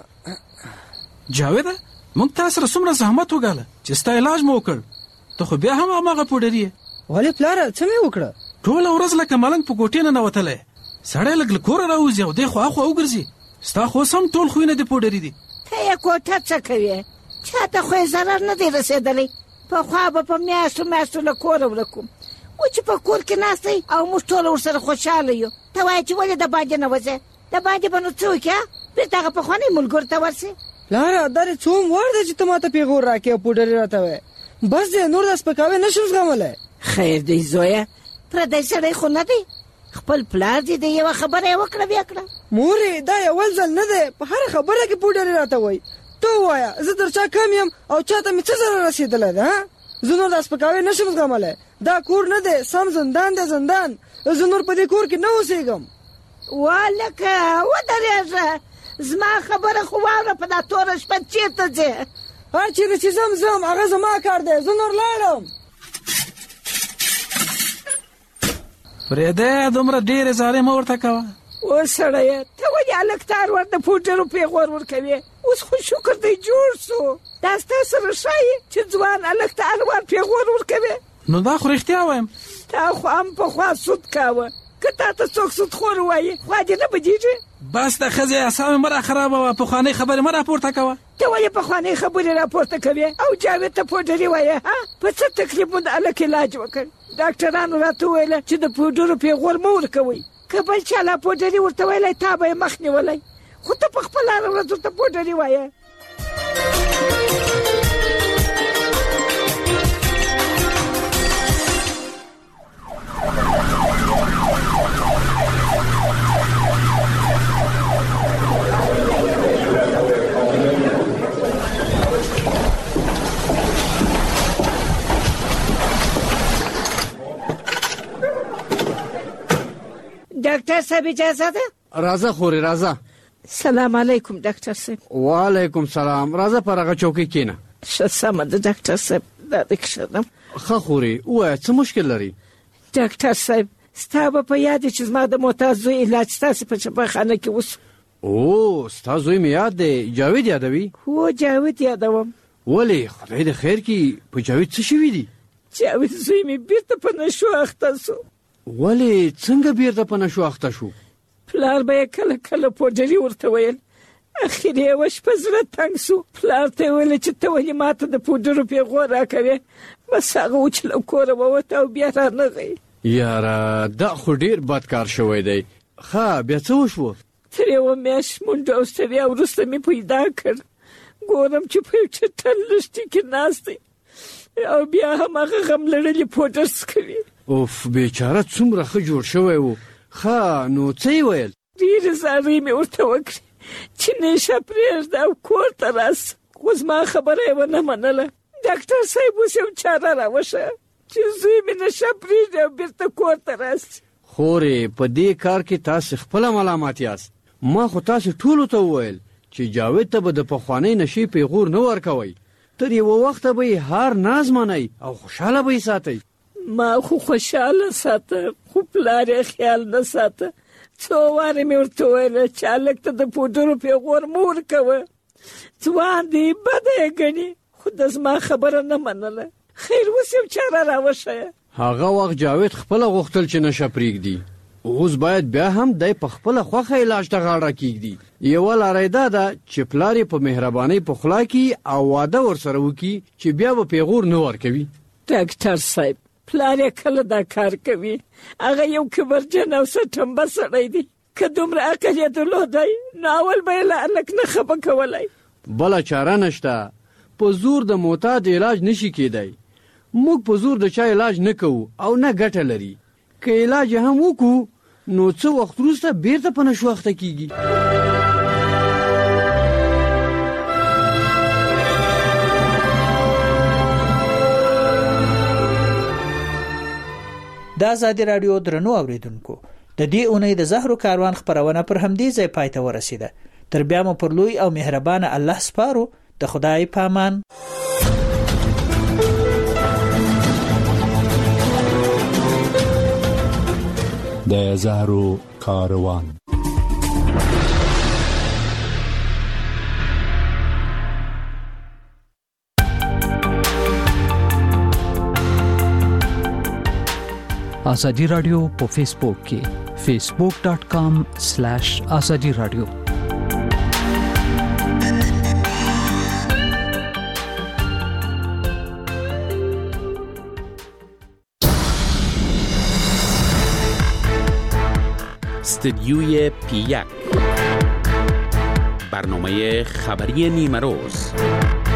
جاویده، موږ تا سره څومره زحمت وګاله چې ستا علاج مو وکړ، ته خو بیا هم هماغه پوډري یې. ولې پلاره څه مې وکړه؟ ټوله ورځ لکه ملنګ په کوټې نه نوتلی سړی لږ له کوره راوځي او دی خو اخوا وګرځي. ستا خو سم ټول خویونه دې پوډري دي. ته یې کوټه څه کوې؟ چاته خو یې ضرر نه دی رسېدلی. پخوا به په میاشتو میاشتو له کوره ورک وم، و چې په کور کې ناست دی او موږ ټوله ورسره خوشحاله یو. ته وایې چې ولې د باندې نه وځې؟ د باندې به نو څه وکړې؟ بېرته هغه پخواني ملګرو ته ورسې. پلاره دا دې څوم وار دی چې ته ماته پیغور راکړې او پوډري راته وایې؟ بس دی نور دا سپکاوی نه شم زغملی. خیر دی زویه، پردی سړی خو نه دی، خپل پلار دې د یوه خبره یې وکړه بیا کړه. مورې دا یول ځل نه دی، په هره خبره کې پوډري راته وایي. ته ووایه زه تر چا کم یم او چاته مې څه ضرر رسېدلی ده؟ زه نور دا سپکاوی نه شم زغملی. دا کور نه دی، سم زندان دی زندان. زه نور په دې کور کې نه اوسېږم. والکه ودرېږه، زما خبره خو واوره، په دا توره شپه چېرته ځې؟ هر چېرې چې ځم ځم، هغه زما کار دی، زه نور لاړم. پرېږده دومره ډېرې زارۍ مه ورته کوه. او سړیه ته ولې هلک ته هر وخت د پوډرو پیغور ورکوې؟ اوس خو شکر دی جوړ سو. دا ستا سره ښایي چې ځوان هلک ته هر وخت پیغور ورکوې؟ نو دا خو رښتیا وایم. تا خو هم پخوا سود کاوه، که تا ته څوک سودخور ووایي خوا دې نه بدېږي؟ بس د ښځې اعصاب مه راخرابوه، پخوانۍ خبرې مه راپورته کوه. ته ولې پخوانۍ خبرې راپورته کوې او جاوید ته پوډري وایې؟ په څه تکلیف مو د هلک علاج وکړ؟ ډاکټرانو راته وویله چې د پوډرو پیغور مه ورکوئ، که بل چا لا پوډري ورته ویلی تا به یې مخ نیولی، خو ته په خپله هره ورځ ورته پوډري وایې. ډاکټر صاحب اجازه ده؟ راځه خورې راځه. سلام علیکم ډاکټر صاحب. وعلیکم سلام. راځه پر هغه چوکۍ کښېنه. ښه سمه ده ډاکټر صاحب، دا دې کښېنم. ښه خورې ووایه څه مشکل لري؟ ډاکټر صاحب ستا به په یاد چې زما د محتاج زوی علاج ستاسې په چپاخانه کې وسو. او ستا زوی مې یاد دی، جاوید یادوي؟ هو جاوید یادوم. ولې خدای دې خیر کړي، په جاوید څه شوي دي؟ جاوید زوی مې بیرته په نشو اخته سو. ولې څنګه بیرته په نشو اخته شو؟ پلار به یې کله کله پوډري ورته ویل، اخر یې یوه شپه زړه تنګ سو. پلار ته یې ویل چې ته ولې ماته د پوډرو پیغور راکوې؟ بس هغه و چې له کوره ووته او بیا رانغی. یاره دا خو ډېر بد کار شوی دی. ښه بیا څه وشوه؟ تر یوه میاشت منډه او ستړیا وروسته مې پیدا کړ، ګورم چې په یو چټل لښتي کې ناست دی او بیا هم هغه غم لړلي پوډر څکوي. اوف بیچاره څومره ښه جوړ شوی و. ښه نو څه یې ویل؟ ډېرې زارۍ مې ورته وکړې چې نشه پرېږده او کور ته راسه، خو زما خبره یې ونه منله. ډاکټر صاحب اوس یو چاره راوښیه چې زوی مې نشه پرېږدي او بېرته کور ته راسي. خورې په دې کار کې تاسې خپله ملامت یاست. ما خو تاسې ټولو ته وویل چې جاوید ته به د پخوانۍ نشې پیغور نه ورکوئ، تر یوه وخته به یې هر ناز منئ او خوشحاله به یې ساتئ. ما خو خوشحاله ساته، خو پلار یې خیال نه ساته. څو وارې مې ورته ویله چې هلک ته د پوډرو پیغور مه ورکوه، ځوان دی بده یې ګڼي، خو د زما خبره نه منله. خیر اوس یو چاره راوښیه. هغه وخت جاوید خپله غوښتل چې نشه پرېږدي، اوس باید بیا هم دی په خپله خوښه علاج ته غاړه کېږدي. یوه لاره یې دا ده چې پلار یې په مهربانۍ پخلا کړي او واده ورسره وکړي چې بیا به پیغور نه ورکوي. ډاکټر صاحب پلار یې کله دا کار کوي؟ هغه یو کبرجن او سټمبه سړی دی، که دومره عقل یې درلودی نو اول به یې له هلک نه خفه کولی. بله چاره نشته، په زور د معتاد علاج نشي کېدی. موږ په زور د چا علاج نه کوو او نه ګټه لري. که علاج هم وکړو نو څه وخت وروسته بیرته په نشو اخته کېږي. د ازادي راډیو درنو اوریدونکو، د دې اونۍ د زهرو کاروان خبرونه پر همدې ځای پای ته ورسیده. تر بیا مو پر لوی او مهربان الله سپارو. د خدای پامان. د زهرو کاروان. ازادي رادیو په فیسبوک کې facebook dot com slash azadi radio. استدیوی پی یک برنامه خبری نیمه روز.